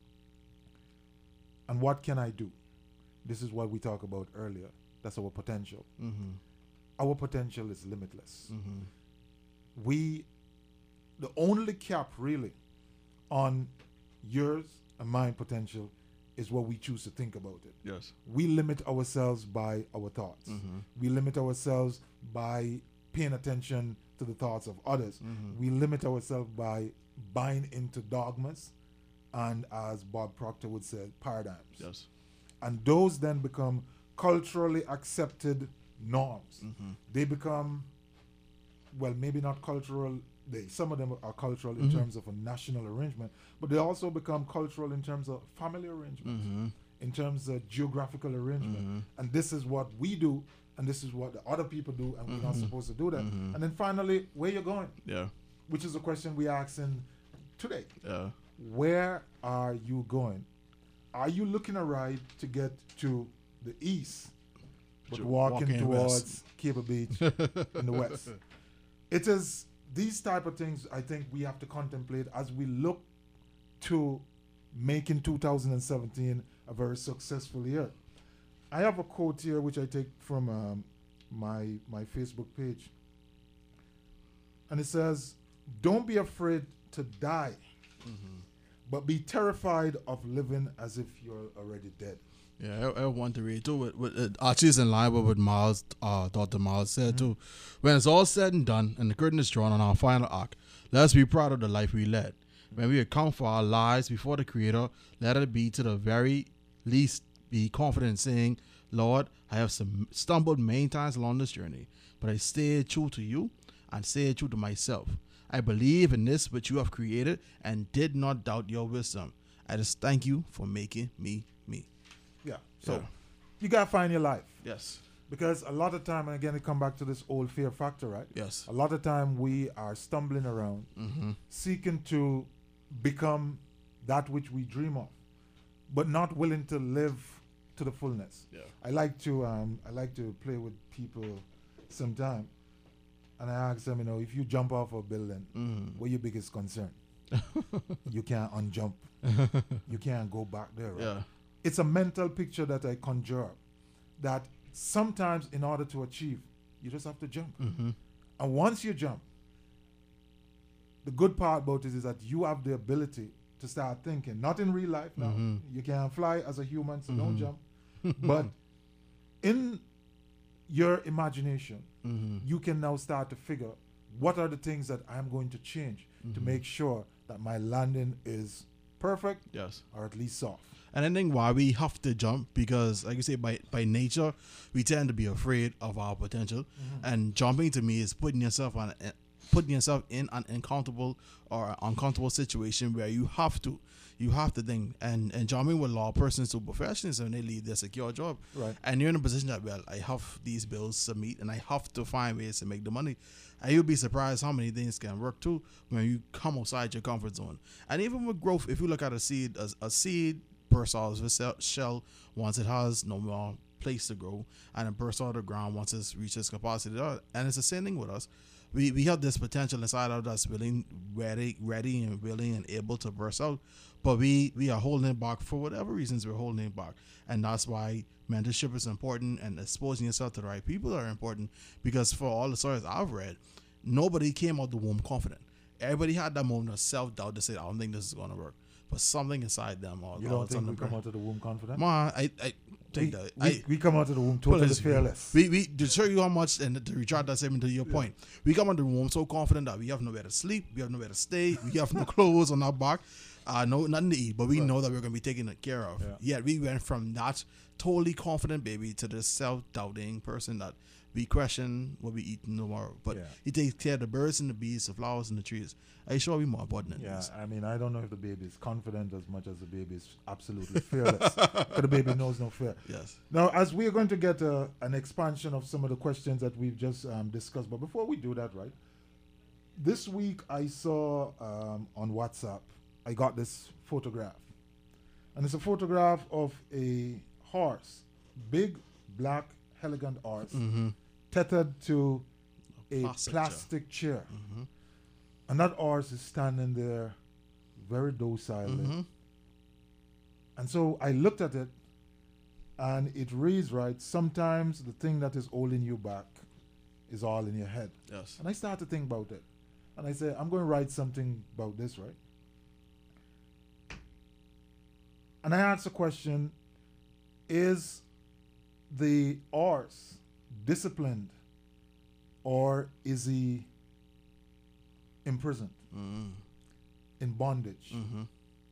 And what can I do? This is what we talked about earlier. That's our potential. Mm-hmm. Our potential is limitless. Mm-hmm. We, the only cap really on yours and mine potential is what we choose to think about it. Yes. We limit ourselves by our thoughts. Mhm. We limit ourselves by paying attention to the thoughts of others. Mhm. We limit ourselves by buying into dogmas and, as Bob Proctor would say, paradigms. Yes. And those then become culturally accepted norms. Mhm. They become, well, maybe not cultural. They, some of them are cultural in Mhm. terms of a national arrangement, but they also become cultural in terms of family arrangements, Mhm. in terms of geographical arrangement. Mhm. And this is what we do, and this is what the other people do, and we're not Mhm. supposed to do that. Mhm. And then finally, where you going? Yeah. Which is a question we asking today. Yeah. Where are you going? Are you looking a ride to get to the east, but you're walking walking towards west. Cable Beach in the west? It is these type of things I think we have to contemplate as we look to making two thousand seventeen a very successful year. I have a quote here which I take from um, my my Facebook page, and it says, "Don't be afraid to die, but be terrified of living as if you're already dead." Yeah, I, I want to read too. With, with, uh, actually, it's in line with what Miles, uh, Doctor Miles said too. When it's all said and done and the curtain is drawn on our final act, let us be proud of the life we led. When we account for our lives before the Creator, let it be to the very least be confident in saying, Lord, I have some stumbled many times along this journey, but I stayed true to you and stayed true to myself. I believe in this which you have created and did not doubt your wisdom. I just thank you for making me me. Yeah. So Yeah. you gotta find your life. Yes. Because a lot of time, and again, it come back to this old fear factor, right? Yes. A lot of time we are stumbling around, Mhm. seeking to become that which we dream of, but not willing to live to the fullness. Yeah. I like to um, I like to play with people sometime, and I ask them, you know, if you jump off a building, Mhm. what your biggest concern? You can't unjump. You can't go back there. Right? Yeah. It's a mental picture that I conjure up, that sometimes in order to achieve, you just have to jump. Mhm. And once you jump, the good part about it is that you have the ability to start thinking. Not in real life now. Mhm. You can't fly as a human, so don't Mhm. jump. But in your imagination, Mhm. you can now start to figure what are the things that I'm going to change to Mhm. make sure that my landing is perfect, Yes. or at least soft. And I think why we have to jump, because like you say, by by nature we tend to be afraid of our potential, Mhm. and jumping to me is putting yourself on a, putting yourself in an uncomfortable or uncomfortable situation where you have to you have to think, and and jumping with law persons to professionals when they leave their secure job, Right. and you're in a position that, well, I have these bills to meet and I have to find ways to make the money, and you'll be surprised how many things can work too when you come outside your comfort zone. And even with growth, if you look at a seed, a, a seed bursts out of its shell once it has no more place to grow, and it bursts out of the ground once it's reached its capacity. And it's the same thing with us. We we have this potential inside of us, willing, ready, ready, and willing and able to burst out, but we we are holding it back for whatever reasons we're holding it back, and that's why mentorship is important, and exposing yourself to the right people are important. Because for all the stories I've read, nobody came out the womb confident. Everybody had that moment of self doubt to say, "I don't think this is going to work," but something inside them. Or You don't think we come out of the womb confident? Ma, I, I think We- that we- I, we come out of the womb Well, totally listen, fearless. We we to show you how much, and to retract that statement to your point, we come out of the womb so confident that we have nowhere to sleep, we have nowhere to stay, we have no clothes on our back, uh, no nothing to eat, but we Right. know that we're gonna be taken care of. Yeah. Yet we went from that totally confident baby to this self-doubting person that we question what we eat tomorrow. But Yeah. he takes care of the birds and the bees, the flowers and the trees. Are you sure we more important than Yeah, this? I mean, I don't know if the baby is confident as much as the baby is absolutely fearless. Because the baby knows no fear. Yes. Now, as we are going to get uh, an expansion of some of the questions that we've just um, discussed, but before we do that, right? This week I saw um, on WhatsApp, I got this photograph. And it's a photograph of a horse, big, black, elegant horse, Mhm. tethered to a Plastic plastic, chair. Mhm. And that horse is standing there very docilely. Mhm. And so I looked at it, and it reads, right, sometimes the thing that is holding you back is all in your head. Yes. And I started to think about it. And I said, I'm going to write something about this, right? And I asked the question, is the horse disciplined, or is he imprisoned, Mm. in bondage? Mhm.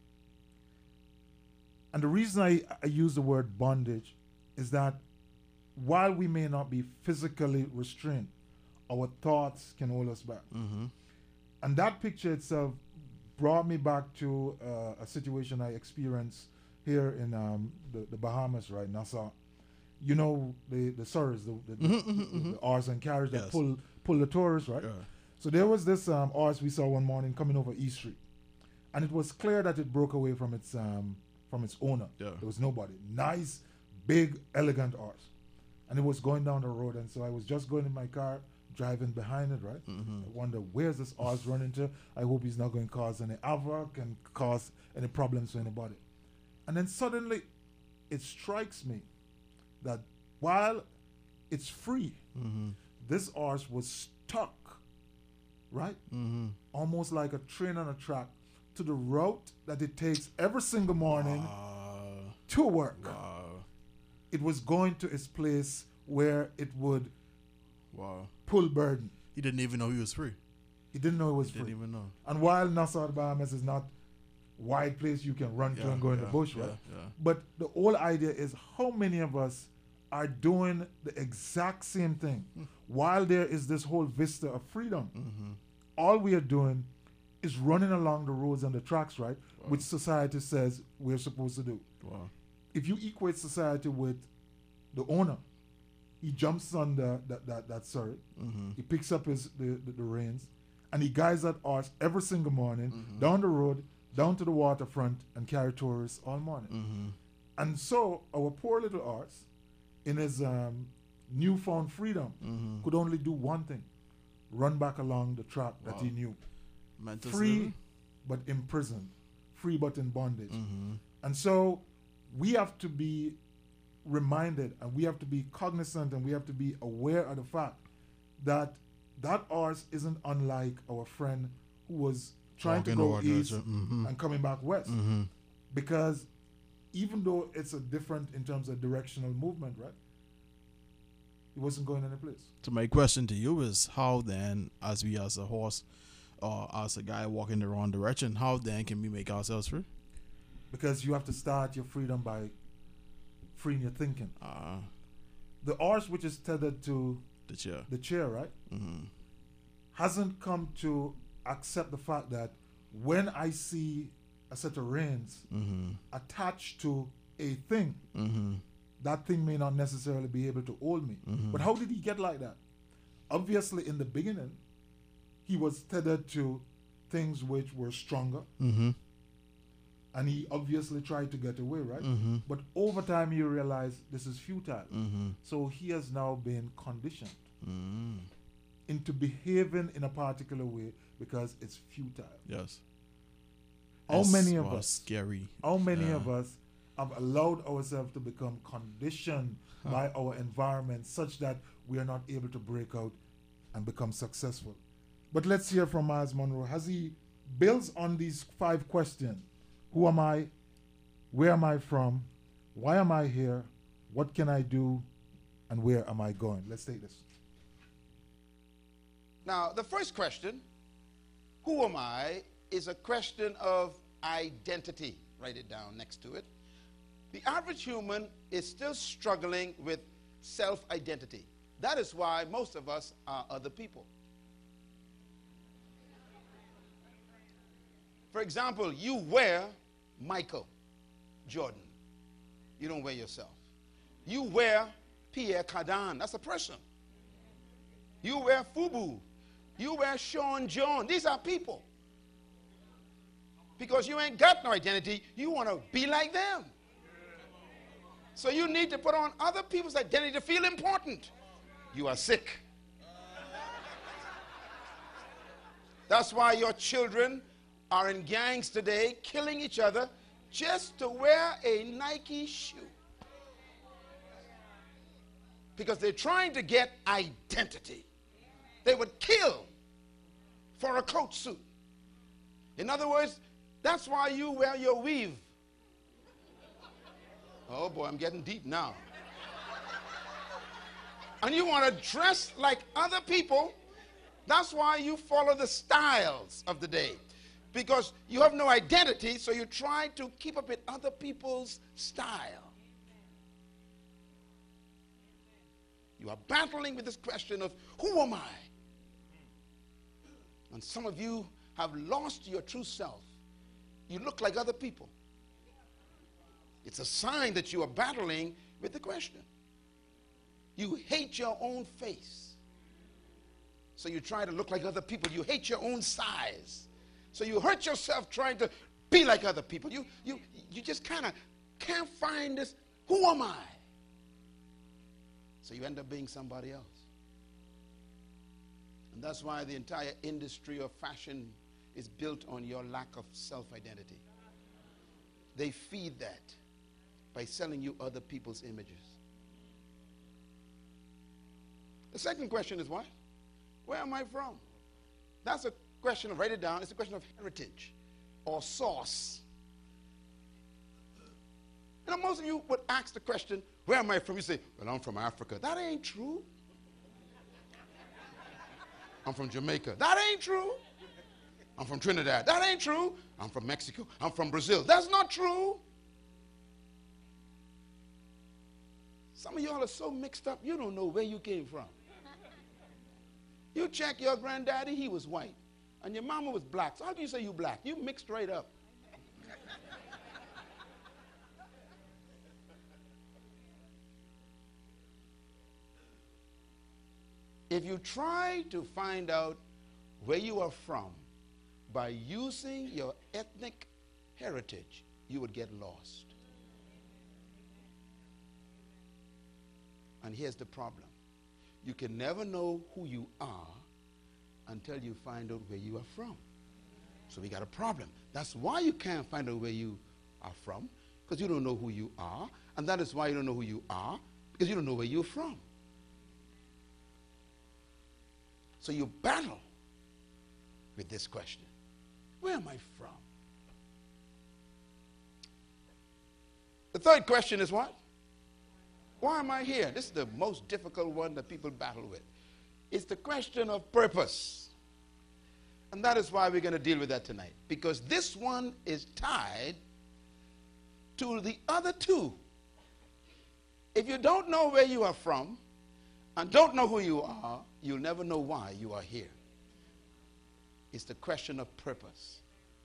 And the reason I, I use the word bondage is that while we may not be physically restrained, our thoughts can hold us back. Mhm. And that picture itself brought me back to uh, a situation I experienced here in um, the, the Bahamas, right, Nassau. You know, the the sorries, the the, Mhm, the, mhm, the, mhm. the horse and carriage that Yes. pull pull the tourists, right? Yeah. So there was this um, horse we saw one morning coming over East Street, and it was clear that it broke away from its um, from its owner. Yeah. There was nobody. Nice, big, elegant horse, and it was going down the road. And so I was just going in my car, driving behind it. Right. Mhm. I wonder, where's this horse running to? I hope he's not going to cause any havoc and cause any problems for anybody. And then suddenly, it strikes me that while it's free, Mhm. this horse was stuck, right? Mhm. Almost like a train on a track, to the route that it takes every single morning to work. Wow. It was going to its place where it would Wow. pull burden. He didn't even know he was free. He didn't know it was He didn't free. even know. And while Nassau, the Bahamas is not wide place you can run to Yeah, and go in yeah, the bush, yeah, right? yeah. But the whole idea is how many of us are doing the exact same thing Hmm. while there is this whole vista of freedom. Mhm. All we are doing is running along the roads and the tracks, right? Which society says we're supposed to do. Wow. If you equate society with the owner, he jumps on the that that, that sorry, Mhm. he picks up his the, the, the reins, and he guides that horse every single morning Mhm. down the road, down to the waterfront, and carry tourists all morning. Mhm. And so our poor little horse, in his um, newfound freedom, Mhm. could only do one thing: run back along the track that Wow. he knew. Mental Free, slavery? but imprisoned. Free, but in bondage. Mhm. And so we have to be reminded, and we have to be cognizant, and we have to be aware of the fact that that horse isn't unlike our friend who was trying Walking to go over east direction. Mhm. and coming back west. Mhm. Because even though it's a different in terms of directional movement, right? It wasn't going any place. So my question to you is, how then, as we as a horse, or as a guy walking the wrong direction, how then can we make ourselves free? Because you have to start your freedom by freeing your thinking. Uh, the horse, which is tethered to the chair, the chair, right, mm-hmm. hasn't come to accept the fact that when I see a set of reins mm-hmm. attached to a thing, mm-hmm. that thing may not necessarily be able to hold me. Mm-hmm. But how did he get like that? Obviously, in the beginning, he was tethered to things which were stronger. Mm-hmm. And he obviously tried to get away, right? Mm-hmm. But over time, he realized this is futile. Mm-hmm. So he has now been conditioned mm. into behaving in a particular way because it's futile. Yes. How It's many of was us? Scary. How many Yeah. of us have allowed ourselves to become conditioned Huh. by our environment such that we are not able to break out and become successful? But let's hear from Miles Monroe. Has he builds on these five questions? Who am I? Where am I from? Why am I here? What can I do? And where am I going? Let's take this. Now, the first question, who am I, is a question of identity. Write it down next to it. The average human is still struggling with self-identity. That is why most of us are other people. For example, you wear Michael Jordan. You don't wear yourself. You wear Pierre Cardin. That's a person. You wear Fubu. You wear Sean John. These are people. Because you ain't got no identity, you want to be like them. So you need to put on other people's identity to feel important. You are sick. That's why your children are in gangs today, killing each other just to wear a Nike shoe. Because they're trying to get identity. They would kill for a coat suit. In other words, that's why you wear your weave. Oh boy, I'm getting deep now. And you want to dress like other people. That's why you follow the styles of the day. Because you have no identity, so you try to keep up with other people's style. You are battling with this question of, who am I? And some of you have lost your true self. You look like other people. It's a sign that you are battling with the question. You hate your own face. So you try to look like other people. You hate your own size. So you hurt yourself trying to be like other people. You, you, you just kind of can't find this, who am I? So you end up being somebody else. And that's why the entire industry of fashion is built on your lack of self-identity. They feed that by selling you other people's images. The second question is what? Where am I from? That's a question of, write it down, it's a question of heritage or source. You know, most of you would ask the question, where am I from? You say, well, I'm from Africa. That ain't true. I'm from Jamaica. That ain't true. I'm from Trinidad. That ain't true. I'm from Mexico. I'm from Brazil. That's not true. Some of y'all are so mixed up, you don't know where you came from. You check your granddaddy, he was white. And your mama was black. So how can you say you black? You mixed right up. If you try to find out where you are from by using your ethnic heritage, you would get lost. And here's the problem. You can never know who you are until you find out where you are from. So we got a problem. That's why you can't find out where you are from, because you don't know who you are. And that is why you don't know who you are, because you don't know where you're from. So you battle with this question. Where am I from? The third question is what? Why am I here? This is the most difficult one that people battle with. It's the question of purpose. And that is why we're going to deal with that tonight. Because this one is tied to the other two. If you don't know where you are from and don't know who you are, you'll never know why you are here. It's the question of purpose.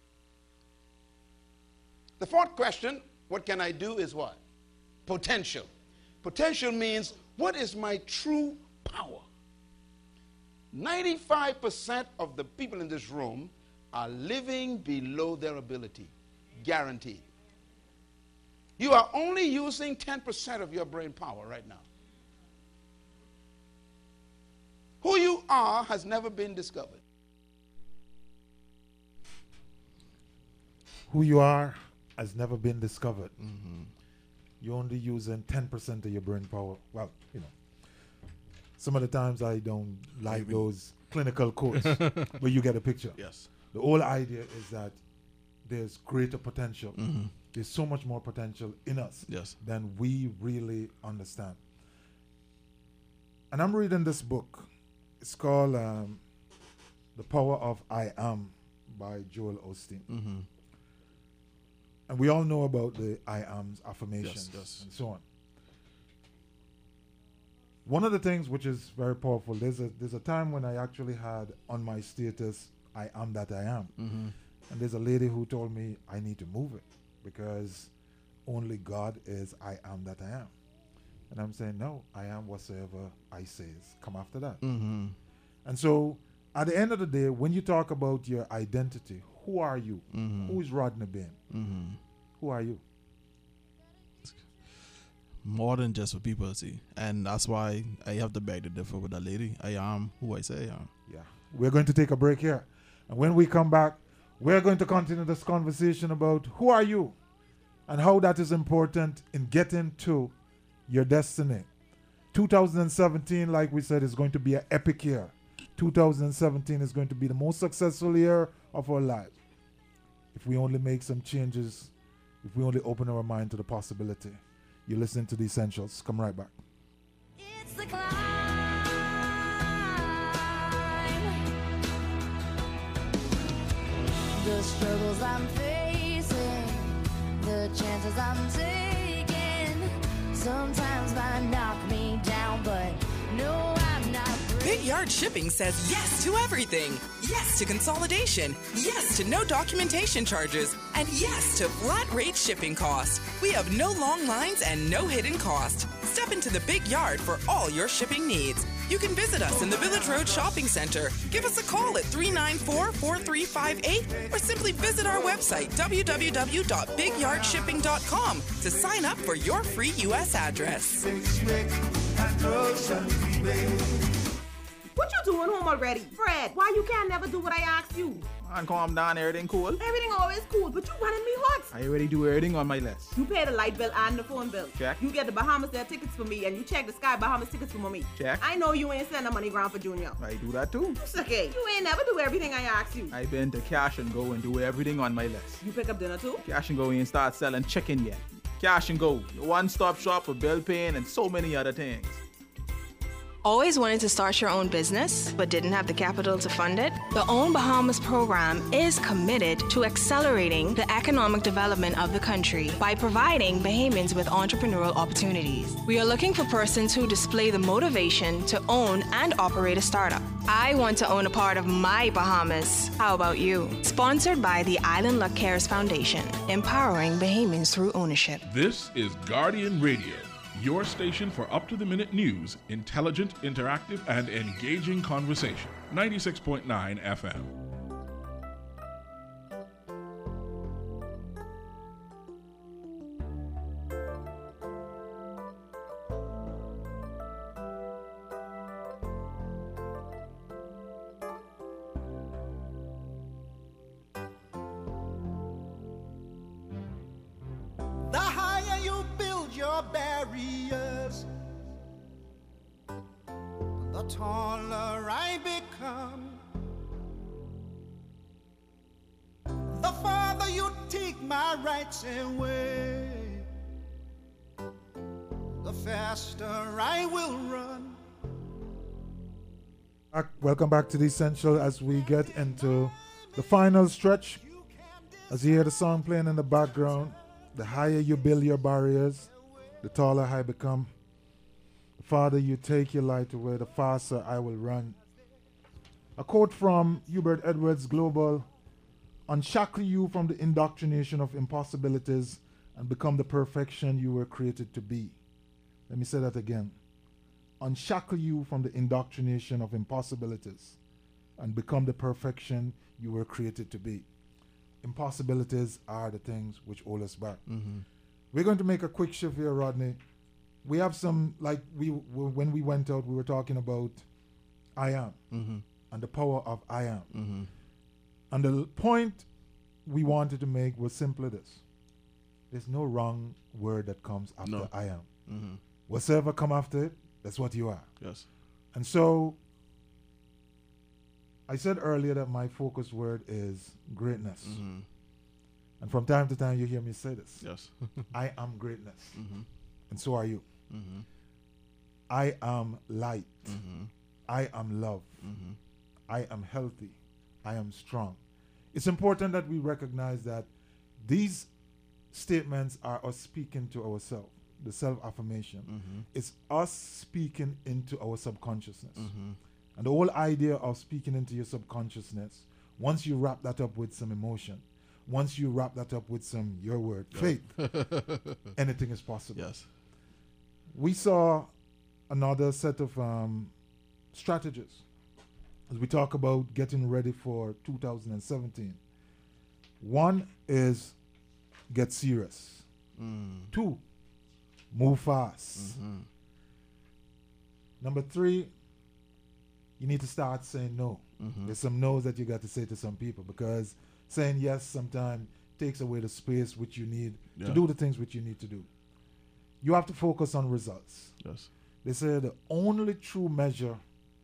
The fourth question, what can I do, is what? Potential. Potential means, what is my true power? ninety-five percent of the people in this room are living below their ability. Guaranteed. You are only using ten percent of your brain power right now. Who you are has never been discovered. Who you are has never been discovered. Mm-hmm. You're only using ten percent of your brain power. Well, you know, some of the times I don't like Maybe. those clinical quotes, but you get a picture. Yes. The whole idea is that there's greater potential. Mm-hmm. There's so much more potential in us Yes. than we really understand. And I'm reading this book. It's called um, The Power of I Am by Joel Osteen. Mm-hmm. And we all know about the I Am's affirmations Yes, yes. and so on. One of the things which is very powerful, there's a, there's a time when I actually had on my status, I am that I am. Mm-hmm. And there's a lady who told me I need to move it because only God is I am that I am. And I'm saying, no, I am whatsoever I say. Come after that. Mm-hmm. And so at the end of the day, when you talk about your identity, who are you? Mm-hmm. Who is Rodney Bain? Mm-hmm. Who are you? More than just what people see. And that's why I have to beg to differ with that lady. I am who I say I am. Yeah. We're going to take a break here. And when we come back, we're going to continue this conversation about who are you and how that is important in getting to your destiny. two thousand seventeen, like we said, is going to be an epic year. two thousand seventeen is going to be the most successful year of our lives. If we only make some changes, if we only open our mind to the possibility. You listen to The Essentials. Come right back. It's the climb. The struggles I'm facing, the chances I'm taking, sometimes might knock me down, but no, I'm not breaking. Big Yard Shipping says yes to everything. Yes to consolidation. Yes to no documentation charges. And yes to flat rate shipping costs. We have no long lines and no hidden cost. Step into the Big Yard for all your shipping needs. You can visit us in the Village Road Shopping Center. Give us a call at three nine four, four three five eight or simply visit our website w w w dot big yard shipping dot com to sign up for your free U S address. What you doing home already? Fred, why you can't never do what I asked you? And calm down, everything cool. Everything always cool, but you running me hot. I already do everything on my list. You pay the light bill and the phone bill. Check. You get the Bahamas Air tickets for me, and you check the Sky Bahamas tickets for mommy. Check. I know you ain't sending money ground for Junior. I do that too. It's okay. You ain't never do everything I asked you. I been to Cash and Go and do everything on my list. You pick up dinner too? Cash and Go ain't start selling chicken yet. Cash and Go, the one-stop shop for bill paying and so many other things. Always wanted to start your own business, but didn't have the capital to fund it? The Own Bahamas program is committed to accelerating the economic development of the country by providing Bahamians with entrepreneurial opportunities. We are looking for persons who display the motivation to own and operate a startup. I want to own a part of my Bahamas. How about you? Sponsored by the Island Luck Cares Foundation, empowering Bahamians through ownership. This is Guardian Radio, your station for up-to-the-minute news, intelligent, interactive, and engaging conversation. ninety-six point nine F M. The higher you build your barriers, the taller I become. take my rights away, the faster I will run. Back, welcome back to The Essential as we get into the final stretch. As you hear the song playing in the background, the higher you build your barriers, the taller I become. The farther you take your light away, the faster I will run. A quote from Hubert Edwards Global: unshackle you from the indoctrination of impossibilities and become the perfection you were created to be. Let me say that again. Unshackle you from the indoctrination of impossibilities and become the perfection you were created to be. Impossibilities are the things which hold us back. Mm-hmm. We're going to make a quick shift here, Rodney. We have some, like we w- when we went out, we were talking about I am mm-hmm. and the power of I am. Mm-hmm. And the l- point we wanted to make was simply this. There's no wrong word that comes after No. I am. Mm-hmm. Whatsoever come after it, that's what you are. Yes. And so I said earlier that my focus word is greatness. Mm-hmm. And from time to time you hear me say this. Yes. I am greatness. Mm-hmm. And so are you. Mm-hmm. I am light. Mm-hmm. I am love. Mm-hmm. I am healthy. I am strong. It's important that we recognize that these statements are us speaking to ourselves, the self-affirmation. Mm-hmm. It's us speaking into our subconsciousness. Mm-hmm. And the whole idea of speaking into your subconsciousness, once you wrap that up with some emotion, once you wrap that up with some, your word, Yeah. faith, anything is possible. Yes. We saw another set of um, strategies as we talk about getting ready for two thousand seventeen. One is get serious. Mm. Two, move fast. Mm-hmm. Number three, you need to start saying no. Mm-hmm. There's some no's that you got to say to some people, because saying yes sometimes takes away the space which you need Yeah. to do the things which you need to do. You have to focus on results. Yes. They say the only true measure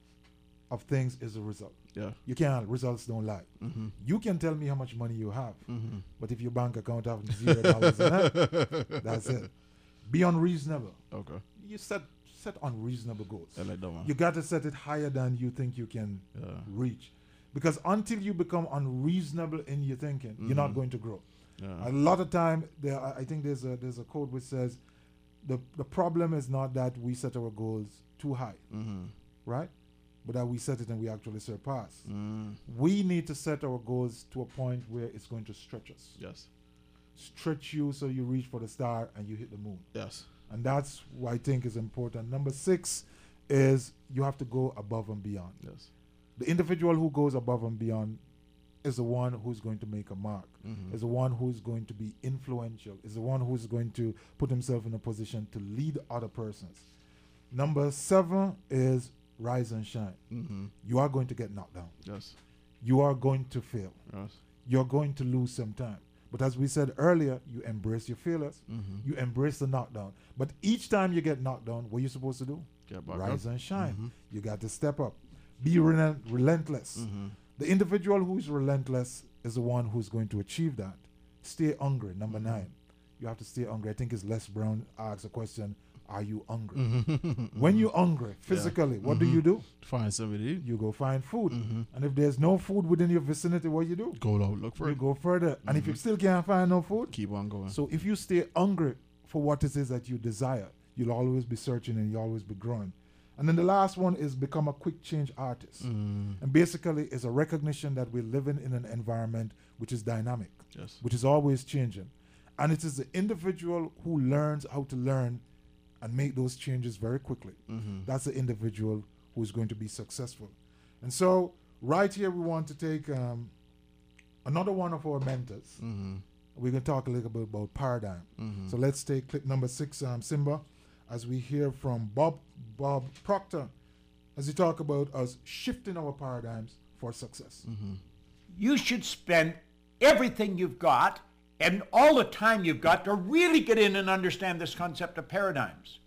of things is the result. Yeah. You can't, results don't lie. Mm-hmm. You can tell me how much money you have, Mm-hmm. but if your bank account has zero dollars in it, that's it. Be unreasonable. Okay. You set set unreasonable goals. I like that one. You got to set it higher than you think you can Yeah. reach. Because until you become unreasonable in your thinking, you're not Mhm. going to grow. Yeah. A lot of time, there, I I think there's a there's a quote which says, the the problem is not that we set our goals too high, Mm-hmm. right? But that we set it and we actually surpass. Mm. We need to set our goals to a point where it's going to stretch us. Yes. Stretch you so you reach for the star and you hit the moon. Yes. And that's what I think is important. Number six is you have to go above and beyond. Yes. The individual who goes above and beyond is the one who's going to make a mark, Mhm. is the one who's going to be influential, is the one who's going to put himself in a position to lead other persons. Number seven is rise and shine. Mm-hmm. You are going to get knocked down. Yes. You are going to fail. Yes. You're going to lose some time. But as we said earlier, you embrace your failures. Mhm. You embrace the knockdown. But each time you get knocked down, what are you supposed to do? Get back Rise up. and shine. Mhm. You got to step up. Be relent- relentless. Mhm. The individual who is relentless is the one who's going to achieve that. Stay hungry. Number Mhm. nine. You have to stay hungry. I think it's Les Brown asks a question, are you hungry? Mhm. When you're hungry, physically, Yeah. what do Mhm. you do? Find somebody to eat. You go find food. Mhm. And if there's no food within your vicinity, what you do? Go out, look for You it. go further. And if you Mhm. still can't find no food, Keep on going. so if you stay hungry for what it is that you desire, you'll always be searching and you'll always be growing. And then the last one is become a quick change artist. Mm. And basically it's a recognition that we're living in an environment which is dynamic, Yes. which is always changing. And it is the individual who learns how to learn and make those changes very quickly. Mhm. That's the individual who's going to be successful. And so right here we want to take um, another one of our mentors. Mhm. We're going to talk a little bit about paradigm. Mhm. So let's take clip number six, um, Simba, as we hear from Bob Bob Proctor, as he talk about us shifting our paradigms for success. Mm-hmm. You should spend everything you've got and all the time you've got to really get in and understand this concept of paradigms,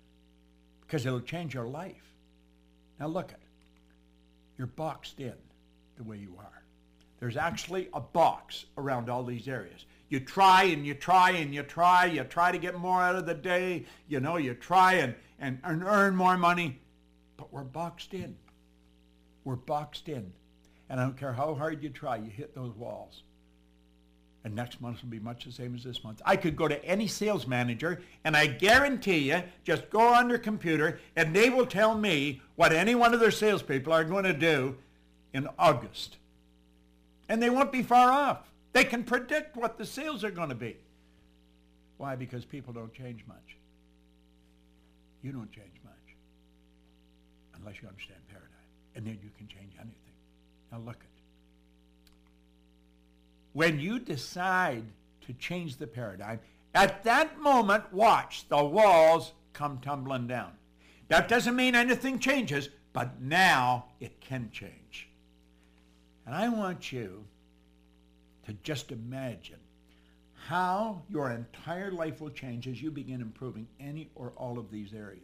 because it'll change your life. Now look at, you're boxed in the way you are. There's actually a box around all these areas. You try and you try and you try. You try to get more out of the day. You know, you try and, and, and earn more money. But we're boxed in. We're boxed in. And I don't care how hard you try, you hit those walls. And next month will be much the same as this month. I could go to any sales manager, and I guarantee you, just go on their computer, and they will tell me what any one of their salespeople are going to do in August. And they won't be far off. They can predict what the sales are going to be. Why? Because people don't change much. You don't change much unless you understand paradigm. And then you can change anything. Now look at when you decide to change the paradigm, at that moment, watch, the walls come tumbling down. That doesn't mean anything changes, but now it can change. And I want you to just imagine how your entire life will change as you begin improving any or all of these areas.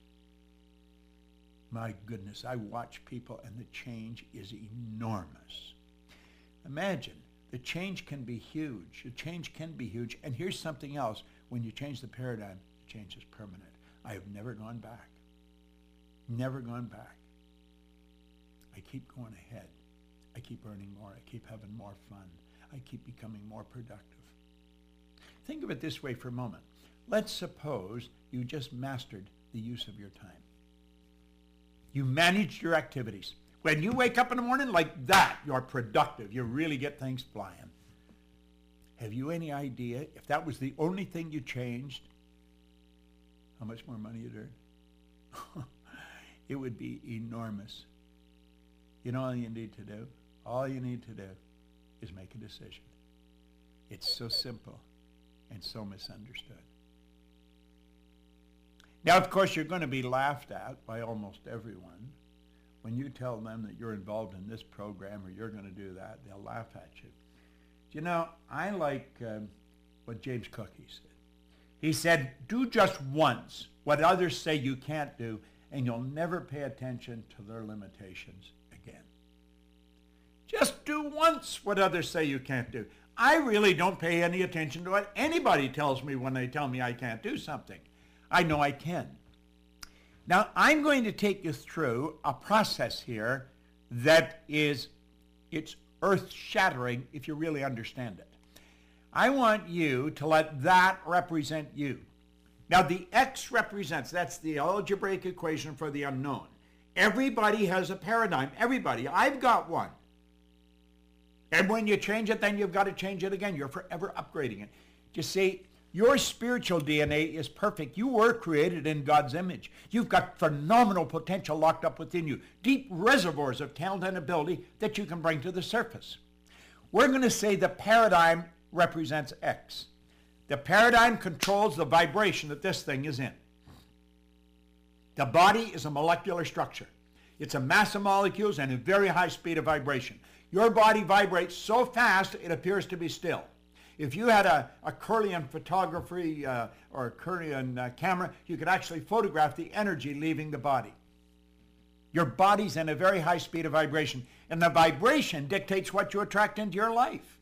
My goodness, I watch people and the change is enormous. Imagine, the change can be huge. The change can be huge. And here's something else. When you change the paradigm, the change is permanent. I have never gone back. Never gone back. I keep going ahead. I keep earning more. I keep having more fun. I keep becoming more productive. Think of it this way for a moment. Let's suppose you just mastered the use of your time. You managed your activities. When you wake up in the morning like that, you're productive. You really get things flying. Have you any idea if that was the only thing you changed, how much more money you'd earn? It would be enormous. You know all you need to do? All you need to do is make a decision. It's so simple and so misunderstood. Now, of course, you're going to be laughed at by almost everyone. When you tell them that you're involved in this program or you're going to do that, they'll laugh at you. You know, I like um, what James Cook said. He said, do just once what others say you can't do, and you'll never pay attention to their limitations again. Just do once what others say you can't do. I really don't pay any attention to what anybody tells me when they tell me I can't do something. I know I can. Now, I'm going to take you through a process here that is, it's earth-shattering if you really understand it. I want you to let that represent you. Now, the X represents, that's the algebraic equation for the unknown. Everybody has a paradigm. Everybody. I've got one. And when you change it, then you've got to change it again. You're forever upgrading it. You see, your spiritual D N A is perfect. You were created in God's image. You've got phenomenal potential locked up within you, deep reservoirs of talent and ability that you can bring to the surface. We're going to say the paradigm represents X. The paradigm controls the vibration that this thing is in. The body is a molecular structure. It's a mass of molecules and a very high speed of vibration. Your body vibrates so fast it appears to be still. If you had a, a Kirlian photography uh, or a Kirlian uh, camera, you could actually photograph the energy leaving the body. Your body's in a very high speed of vibration, and the vibration dictates what you attract into your life.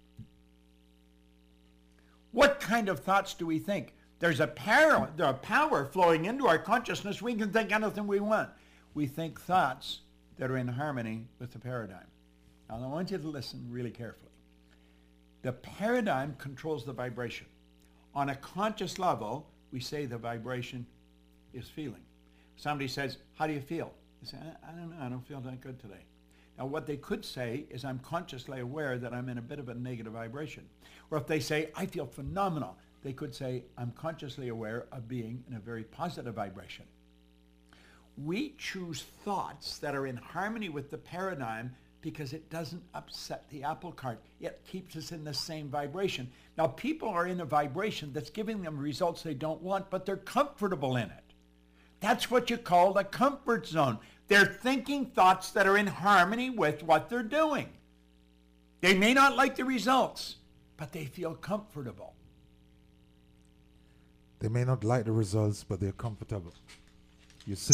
What kind of thoughts do we think? There's a power, there's a power flowing into our consciousness. We can think anything we want. We think thoughts that are in harmony with the paradigm. Now, I want you to listen really carefully. The paradigm controls the vibration. On a conscious level, we say the vibration is feeling. Somebody says, how do you feel? They say, I, I don't know, I don't feel that good today. Now, what they could say is, I'm consciously aware that I'm in a bit of a negative vibration. Or if they say, I feel phenomenal, they could say, I'm consciously aware of being in a very positive vibration. We choose thoughts that are in harmony with the paradigm because it doesn't upset the apple cart. It keeps us in the same vibration. Now, people are in a vibration that's giving them results they don't want, but they're comfortable in it. That's what you call the comfort zone. They're thinking thoughts that are in harmony with what they're doing. They may not like the results, but they feel comfortable. They may not like the results, but they're comfortable. You see,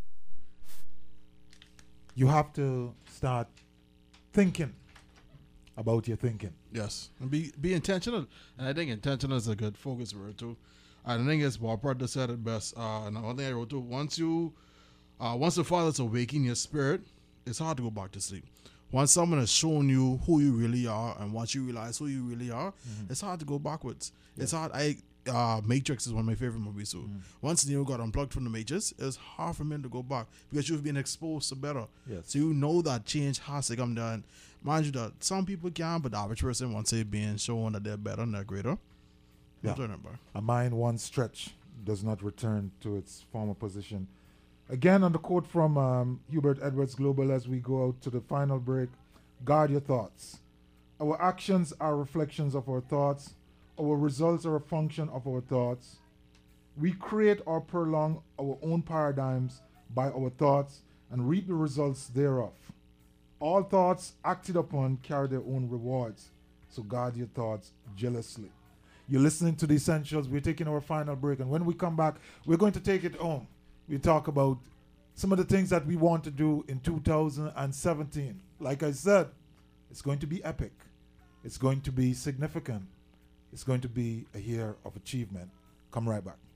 you have to start thinking about your thinking. Yes, and be be intentional. And I think intentional is a good focus word too. And I think as Bob Proctor said it best. Uh, and one thing I wrote too: once you, uh, once the Father's awakening your spirit, it's hard to go back to sleep. Once someone has shown you who you really are, and once you realize who you really are, mm-hmm. it's hard to go backwards. Yes. It's hard. I uh, Matrix is one of my favorite movies too. Mm-hmm. Once Neo got unplugged from the Matrix, it's hard for men to go back because you've been exposed to better. Yes. So you know that change has to come down. Mind you that some people can, but the average person, once they're being shown that they're better and they're greater, yeah. A mind once stretched does not return to its former position. Again, on the quote from um, Hubert Edwards Global as we go out to the final break, guard your thoughts. Our actions are reflections of our thoughts. Our results are a function of our thoughts. We create or prolong our own paradigms by our thoughts and reap the results thereof. All thoughts acted upon carry their own rewards, so guard your thoughts jealously. You're listening to The Essentials. We're taking our final break, and when we come back, we're going to take it home. We talk about some of the things that we want to do in two thousand seventeen. Like I said, it's going to be epic. It's going to be significant. It's going to be a year of achievement. Come right back.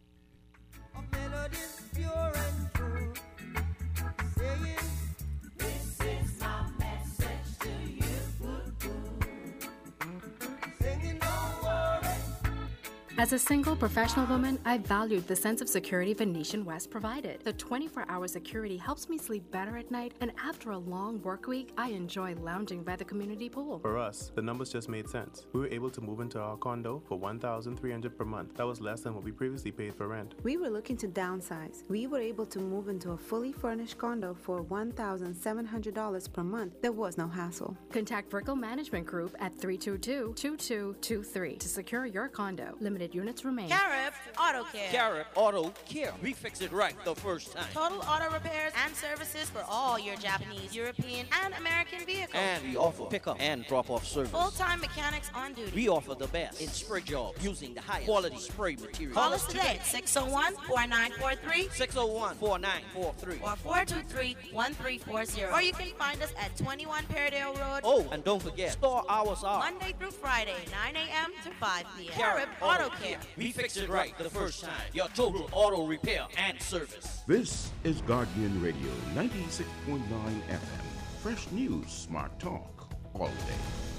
As a single professional woman, I valued the sense of security Venetian West provided. The twenty-four hour security helps me sleep better at night, and after a long work week, I enjoy lounging by the community pool. For us, the numbers just made sense. We were able to move into our condo for one thousand three hundred dollars per month. That was less than what we previously paid for rent. We were looking to downsize. We were able to move into a fully furnished condo for one thousand seven hundred dollars per month. There was no hassle. Contact Brickell Management Group at three two two, two two two three to secure your condo. Limited units remain. Garrett Auto Care. Garrett Auto Care. We fix it right the first time. Total auto repairs and services for all your Japanese, European, and American vehicles. And we offer pickup and drop-off service. Full-time mechanics on duty. We offer the best in spray jobs using the highest quality spray material. Call us today at six oh one, four nine four three, six oh one, four nine four three, or four two three, one three four zero. Or you can find us at twenty-one Paradale Road. Oh, and don't forget, store hours are Monday through Friday, nine a.m. to five p.m. Garrett Auto, Auto Care. We fix it right the first time. Your total auto repair and service. This is Guardian Radio ninety-six point nine F M. Fresh news, smart talk, all day.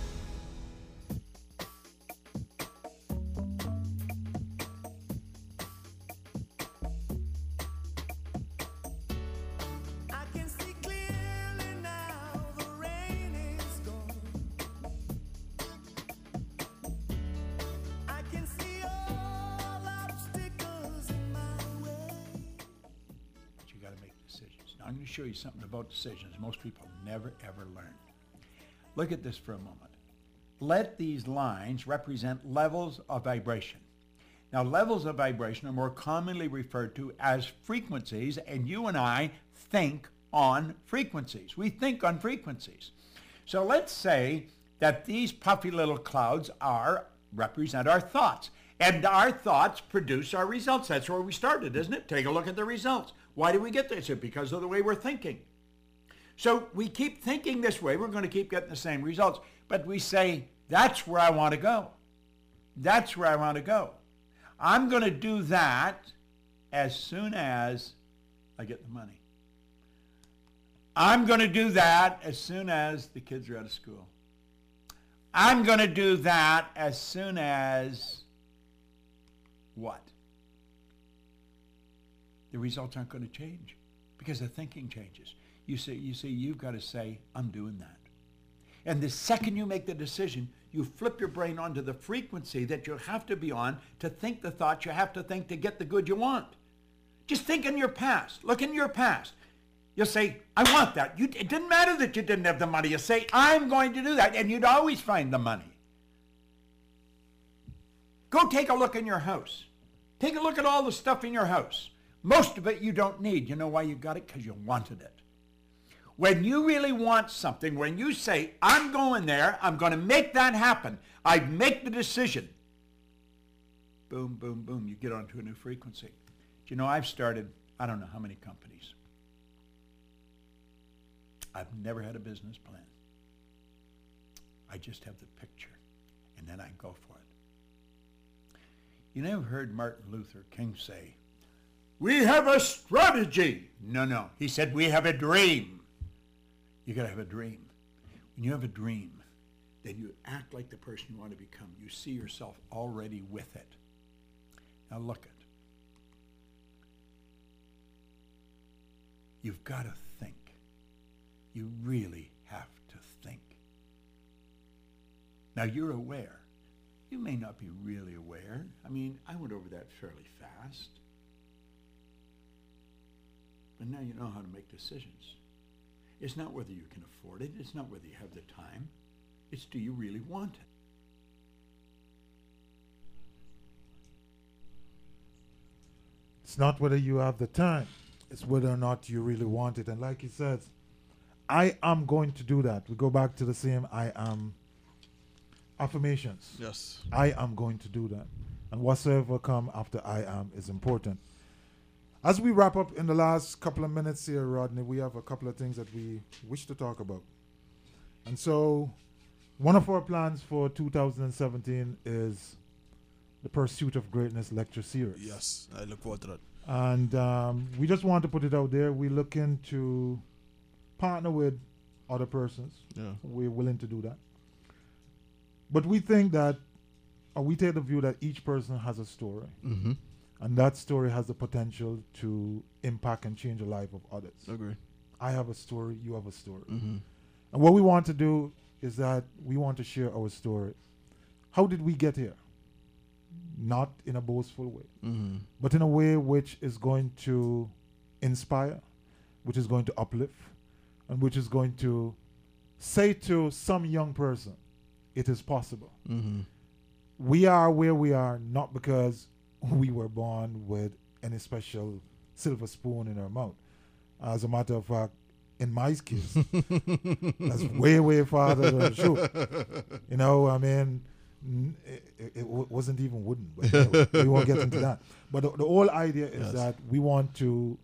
I'm going to show you something about decisions most people never ever learn. Look at this for a moment. Let these lines represent levels of vibration. Now, levels of vibration are more commonly referred to as frequencies, and you and I think on frequencies. We think on frequencies. So let's say that these puffy little clouds are represent our thoughts. And our thoughts produce our results. That's where we started, isn't it? Take a look at the results. Why do we get this? It's because of the way we're thinking. So we keep thinking this way. We're going to keep getting the same results. But we say, that's where I want to go. That's where I want to go. I'm going to do that as soon as I get the money. I'm going to do that as soon as the kids are out of school. I'm going to do that as soon as what? The results aren't going to change because the thinking changes. You see, you see, you've got to say, I'm doing that. And the second you make the decision, you flip your brain onto the frequency that you have to be on to think the thoughts you have to think to get the good you want. Just think in your past. Look in your past. You'll say, I want that. You, it didn't matter that you didn't have the money. You say, I'm going to do that. And you'd always find the money. Go take a look in your house. Take a look at all the stuff in your house. Most of it you don't need. You know why you got it? Because you wanted it. When you really want something, when you say, I'm going there, I'm going to make that happen, I make the decision, boom, boom, boom, you get onto a new frequency. Do you know, I've started, I don't know how many companies. I've never had a business plan. I just have the picture, and then I go for it. You never heard Martin Luther King say, "We have a strategy." No, no. He said, "We have a dream." You got to have a dream. When you have a dream, then you act like the person you want to become. You see yourself already with it. Now look it. You've got to think. You really have to think. Now you're aware. You may not be really aware. I mean, I went over that fairly fast. But now you know how to make decisions. It's not whether you can afford it. It's not whether you have the time. It's, do you really want it? It's not whether you have the time. It's whether or not you really want it. And like he says, I am going to do that. We go back to the same I am affirmations. Yes. I am going to do that. And whatsoever come after I am is important. As we wrap up in the last couple of minutes here, Rodney, we have a couple of things that we wish to talk about. And so one of our plans for two thousand seventeen is the Pursuit of Greatness lecture series. Yes, I look forward to that. And um, we just want to put it out there. We're looking to partner with other persons. Yeah. We're willing to do that. But we think that, or we take the view that each person has a story. Mm-hmm. And that story has the potential to impact and change the life of others. Agree. I have a story, you have a story. Mm-hmm. And what we want to do is that we want to share our story. How did we get here? Not in a boastful way, mm-hmm. but in a way which is going to inspire, which is going to uplift, and which is going to say to some young person, it is possible. Mm-hmm. We are where we are not because we were born with any special silver spoon in our mouth. As a matter of fact, in my case, that's way, way farther than true. You know, I mean, n- it, it, it w- wasn't even wooden, but anyway, we won't get into that. But the, the whole idea is Yes. that we want to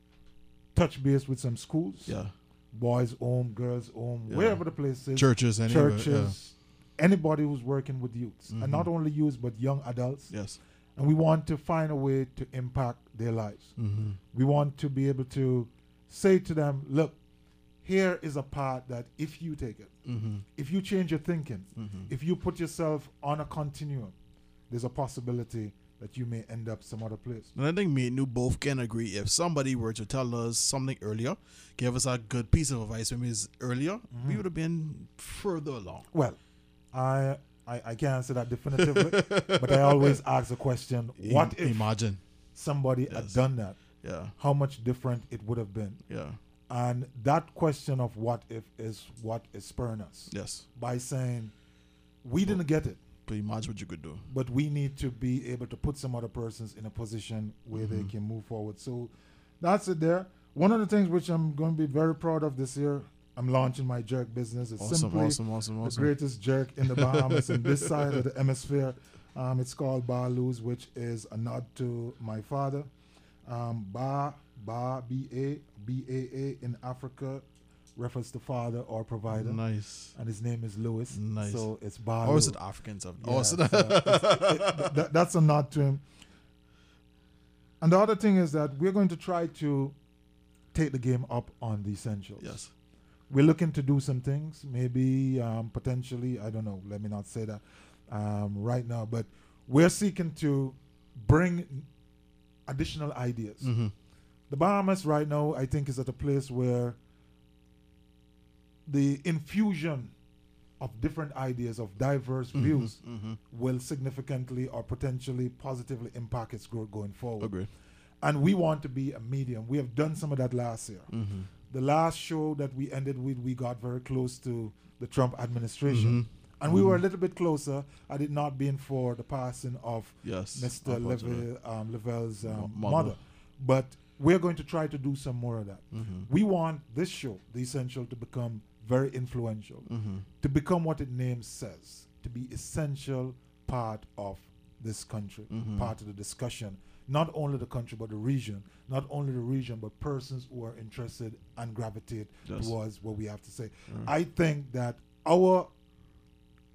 touch base with some schools, Yeah. boys' home, girls' home, Yeah. wherever the place is, Churches, anywhere, churches, anybody who's working with youths, Mhm. and not only youths but young adults. Yes. And we want to find a way to impact their lives. Mhm. We want to be able to say to them, look, here is a path that if you take it, Mhm. if you change your thinking, Mhm. if you put yourself on a continuum, there's a possibility that you may end up some other place. And I think me and you both can agree, if somebody were to tell us something earlier, give us a good piece of advice from us earlier, we Mhm. would have been further along. Well, I I, I can't answer that definitively, but I always ask the question, what Im- if imagine somebody Yes. had done that? Yeah. How much different it would have been. Yeah. And that question of what if is what is spurring us. Yes. By saying, we didn't get it. But imagine what you could do. But we need to be able to put some other persons in a position where they Mhm. can move forward. So that's it there. One of the things which I'm going to be very proud of this year, I'm launching my jerk business. It's Awesome, simply awesome, awesome, the awesome. greatest jerk in the Bahamas and this side of the hemisphere. Um, it's called Ba Luz, which is a nod to my father. Um, ba, Ba, B A, B A A in Africa refers to father or provider. Nice. And his name is Lewis. Nice. So it's Ba Or is Luz. it Africans of- Yeah, or is it- so it's- it- that- that's a nod to him. And the other thing is that we're going to try to take the game up on the essentials. Yes. We're looking to do some things, maybe um, potentially, I don't know, let me not say that um, right now, but we're seeking to bring additional ideas. Mhm. The Bahamas right now, I think, is at a place where the infusion of different ideas, of diverse Mhm, views, mhm. will significantly or potentially positively impact its growth going forward. Agree. And we want to be a medium. We have done some of that last year. Mhm. The last show that we ended with, we got very close to the Trump administration. Mhm. And we were a Mhm. little bit closer had it not been for the passing of Yes, Mister unfortunately. Leve, um, Level's um, Mo- mother. mother. But we're going to try to do some more of that. Mhm. We want this show, The Essential, to become very influential, Mhm. to become what its name says, to be essential part of this country, Mhm. part of the discussion. Not only the country, but the region. Not only the region, but persons who are interested and gravitate Yes. towards what we have to say. Mm. I think that our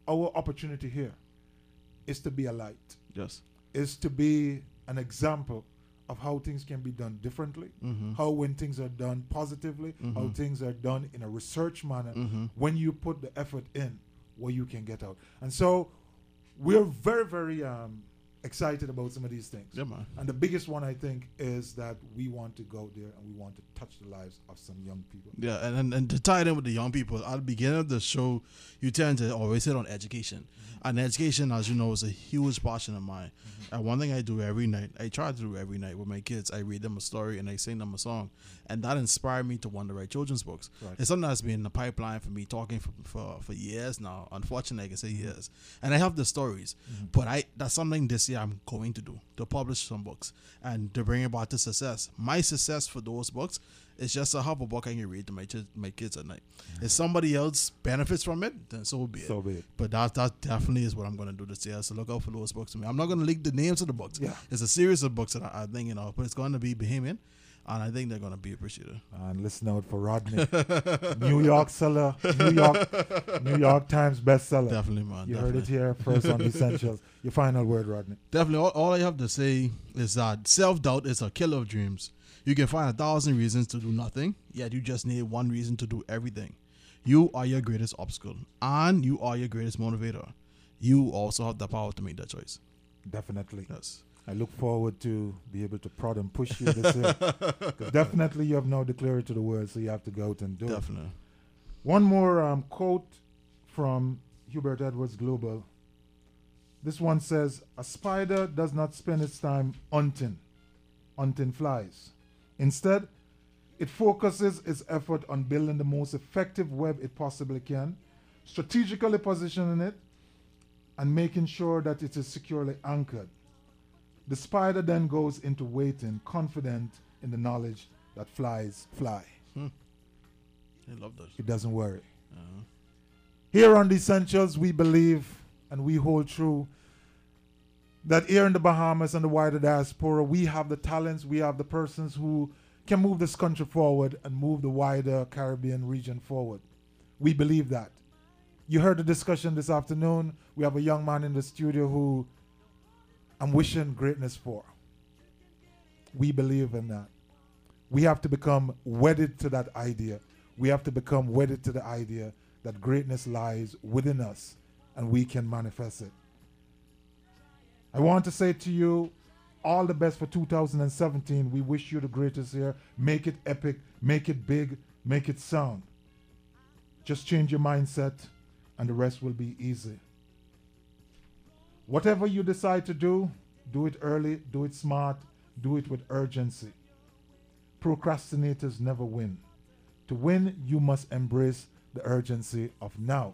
our opportunity here is to be a light. Yes. Is to be an example of how things can be done differently, Mhm. how when things are done positively, how Mhm. things are done in a research manner, Mhm. when you put the effort in, what you can get out. And so we're very, very um, excited about some of these things. Yeah, man. And the biggest one, I think, is that we want to go there and we want to touch the lives of some young people. Yeah, and, and, and to tie it in with the young people, at the beginning of the show, you tend to always hit on education. Mm-hmm. And education, as you know, is a huge passion of mine. Mm-hmm. And one thing I do every night, I try to do every night with my kids, I read them a story and I sing them a song. And that inspired me to want to write children's books. Right. It's something that's been in the pipeline for me, talking for, for, for years now. Unfortunately, I can say years. And I have the stories. Mm-hmm. But I that's something this year I'm going to do, to publish some books and to bring about to success. My success for those books is just to have a book I can read to my, ch- my kids at night. If somebody else benefits from it, then so be it. So be it. But that, that definitely is what I'm going to do this year. So look out for those books. I'm not going to leak the names of the books. Yeah. It's a series of books that I, I think, you know, but it's going to be Bahamian. And I think they're going to be appreciated. And listen out for Rodney. New York seller, New York New York Times bestseller. Definitely, man. You definitely. heard it here first on the Essentials. Your final word, Rodney. Definitely. All, all I have to say is that self-doubt is a killer of dreams. You can find a thousand reasons to do nothing, yet you just need one reason to do everything. You are your greatest obstacle, and you are your greatest motivator. You also have the power to make that choice. Definitely. Yes. I look forward to be able to prod and push you this year. 'Cause definitely you have now declared it to the world, so you have to go out and do Definitely. it. One more um, quote from Hubert Edwards Global. This one says, a spider does not spend its time hunting, hunting flies. Instead, it focuses its effort on building the most effective web it possibly can, strategically positioning it, and making sure that it is securely anchored. The spider then goes into waiting, confident in the knowledge that flies fly. Hmm. I love that. It doesn't worry. Uh-huh. Here on The Essentials, we believe and we hold true that here in the Bahamas and the wider diaspora, we have the talents, we have the persons who can move this country forward and move the wider Caribbean region forward. We believe that. You heard the discussion this afternoon. We have a young man in the studio who I'm wishing greatness for. We believe in that. We have to become wedded to that idea. We have to become wedded to the idea that greatness lies within us and we can manifest it. I want to say to you, all the best for two thousand seventeen. We wish you the greatest year. Make it epic, make it big, make it sound. Just change your mindset and the rest will be easy. Whatever you decide to do, do it early, do it smart, do it with urgency. Procrastinators never win. To win, you must embrace the urgency of now.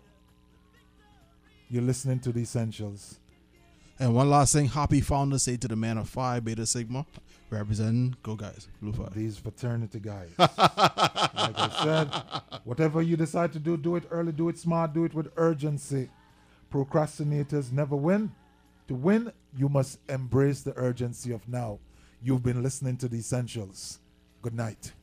You're listening to The Essentials. And one last thing, happy Founders Day to the man of Phi Beta Sigma, representing Go Guys, Blue Phi. These fraternity guys. Like I said, whatever you decide to do, do it early, do it smart, do it with urgency. Procrastinators never win. To win, you must embrace the urgency of now. You've been listening to The Essentials. Good night.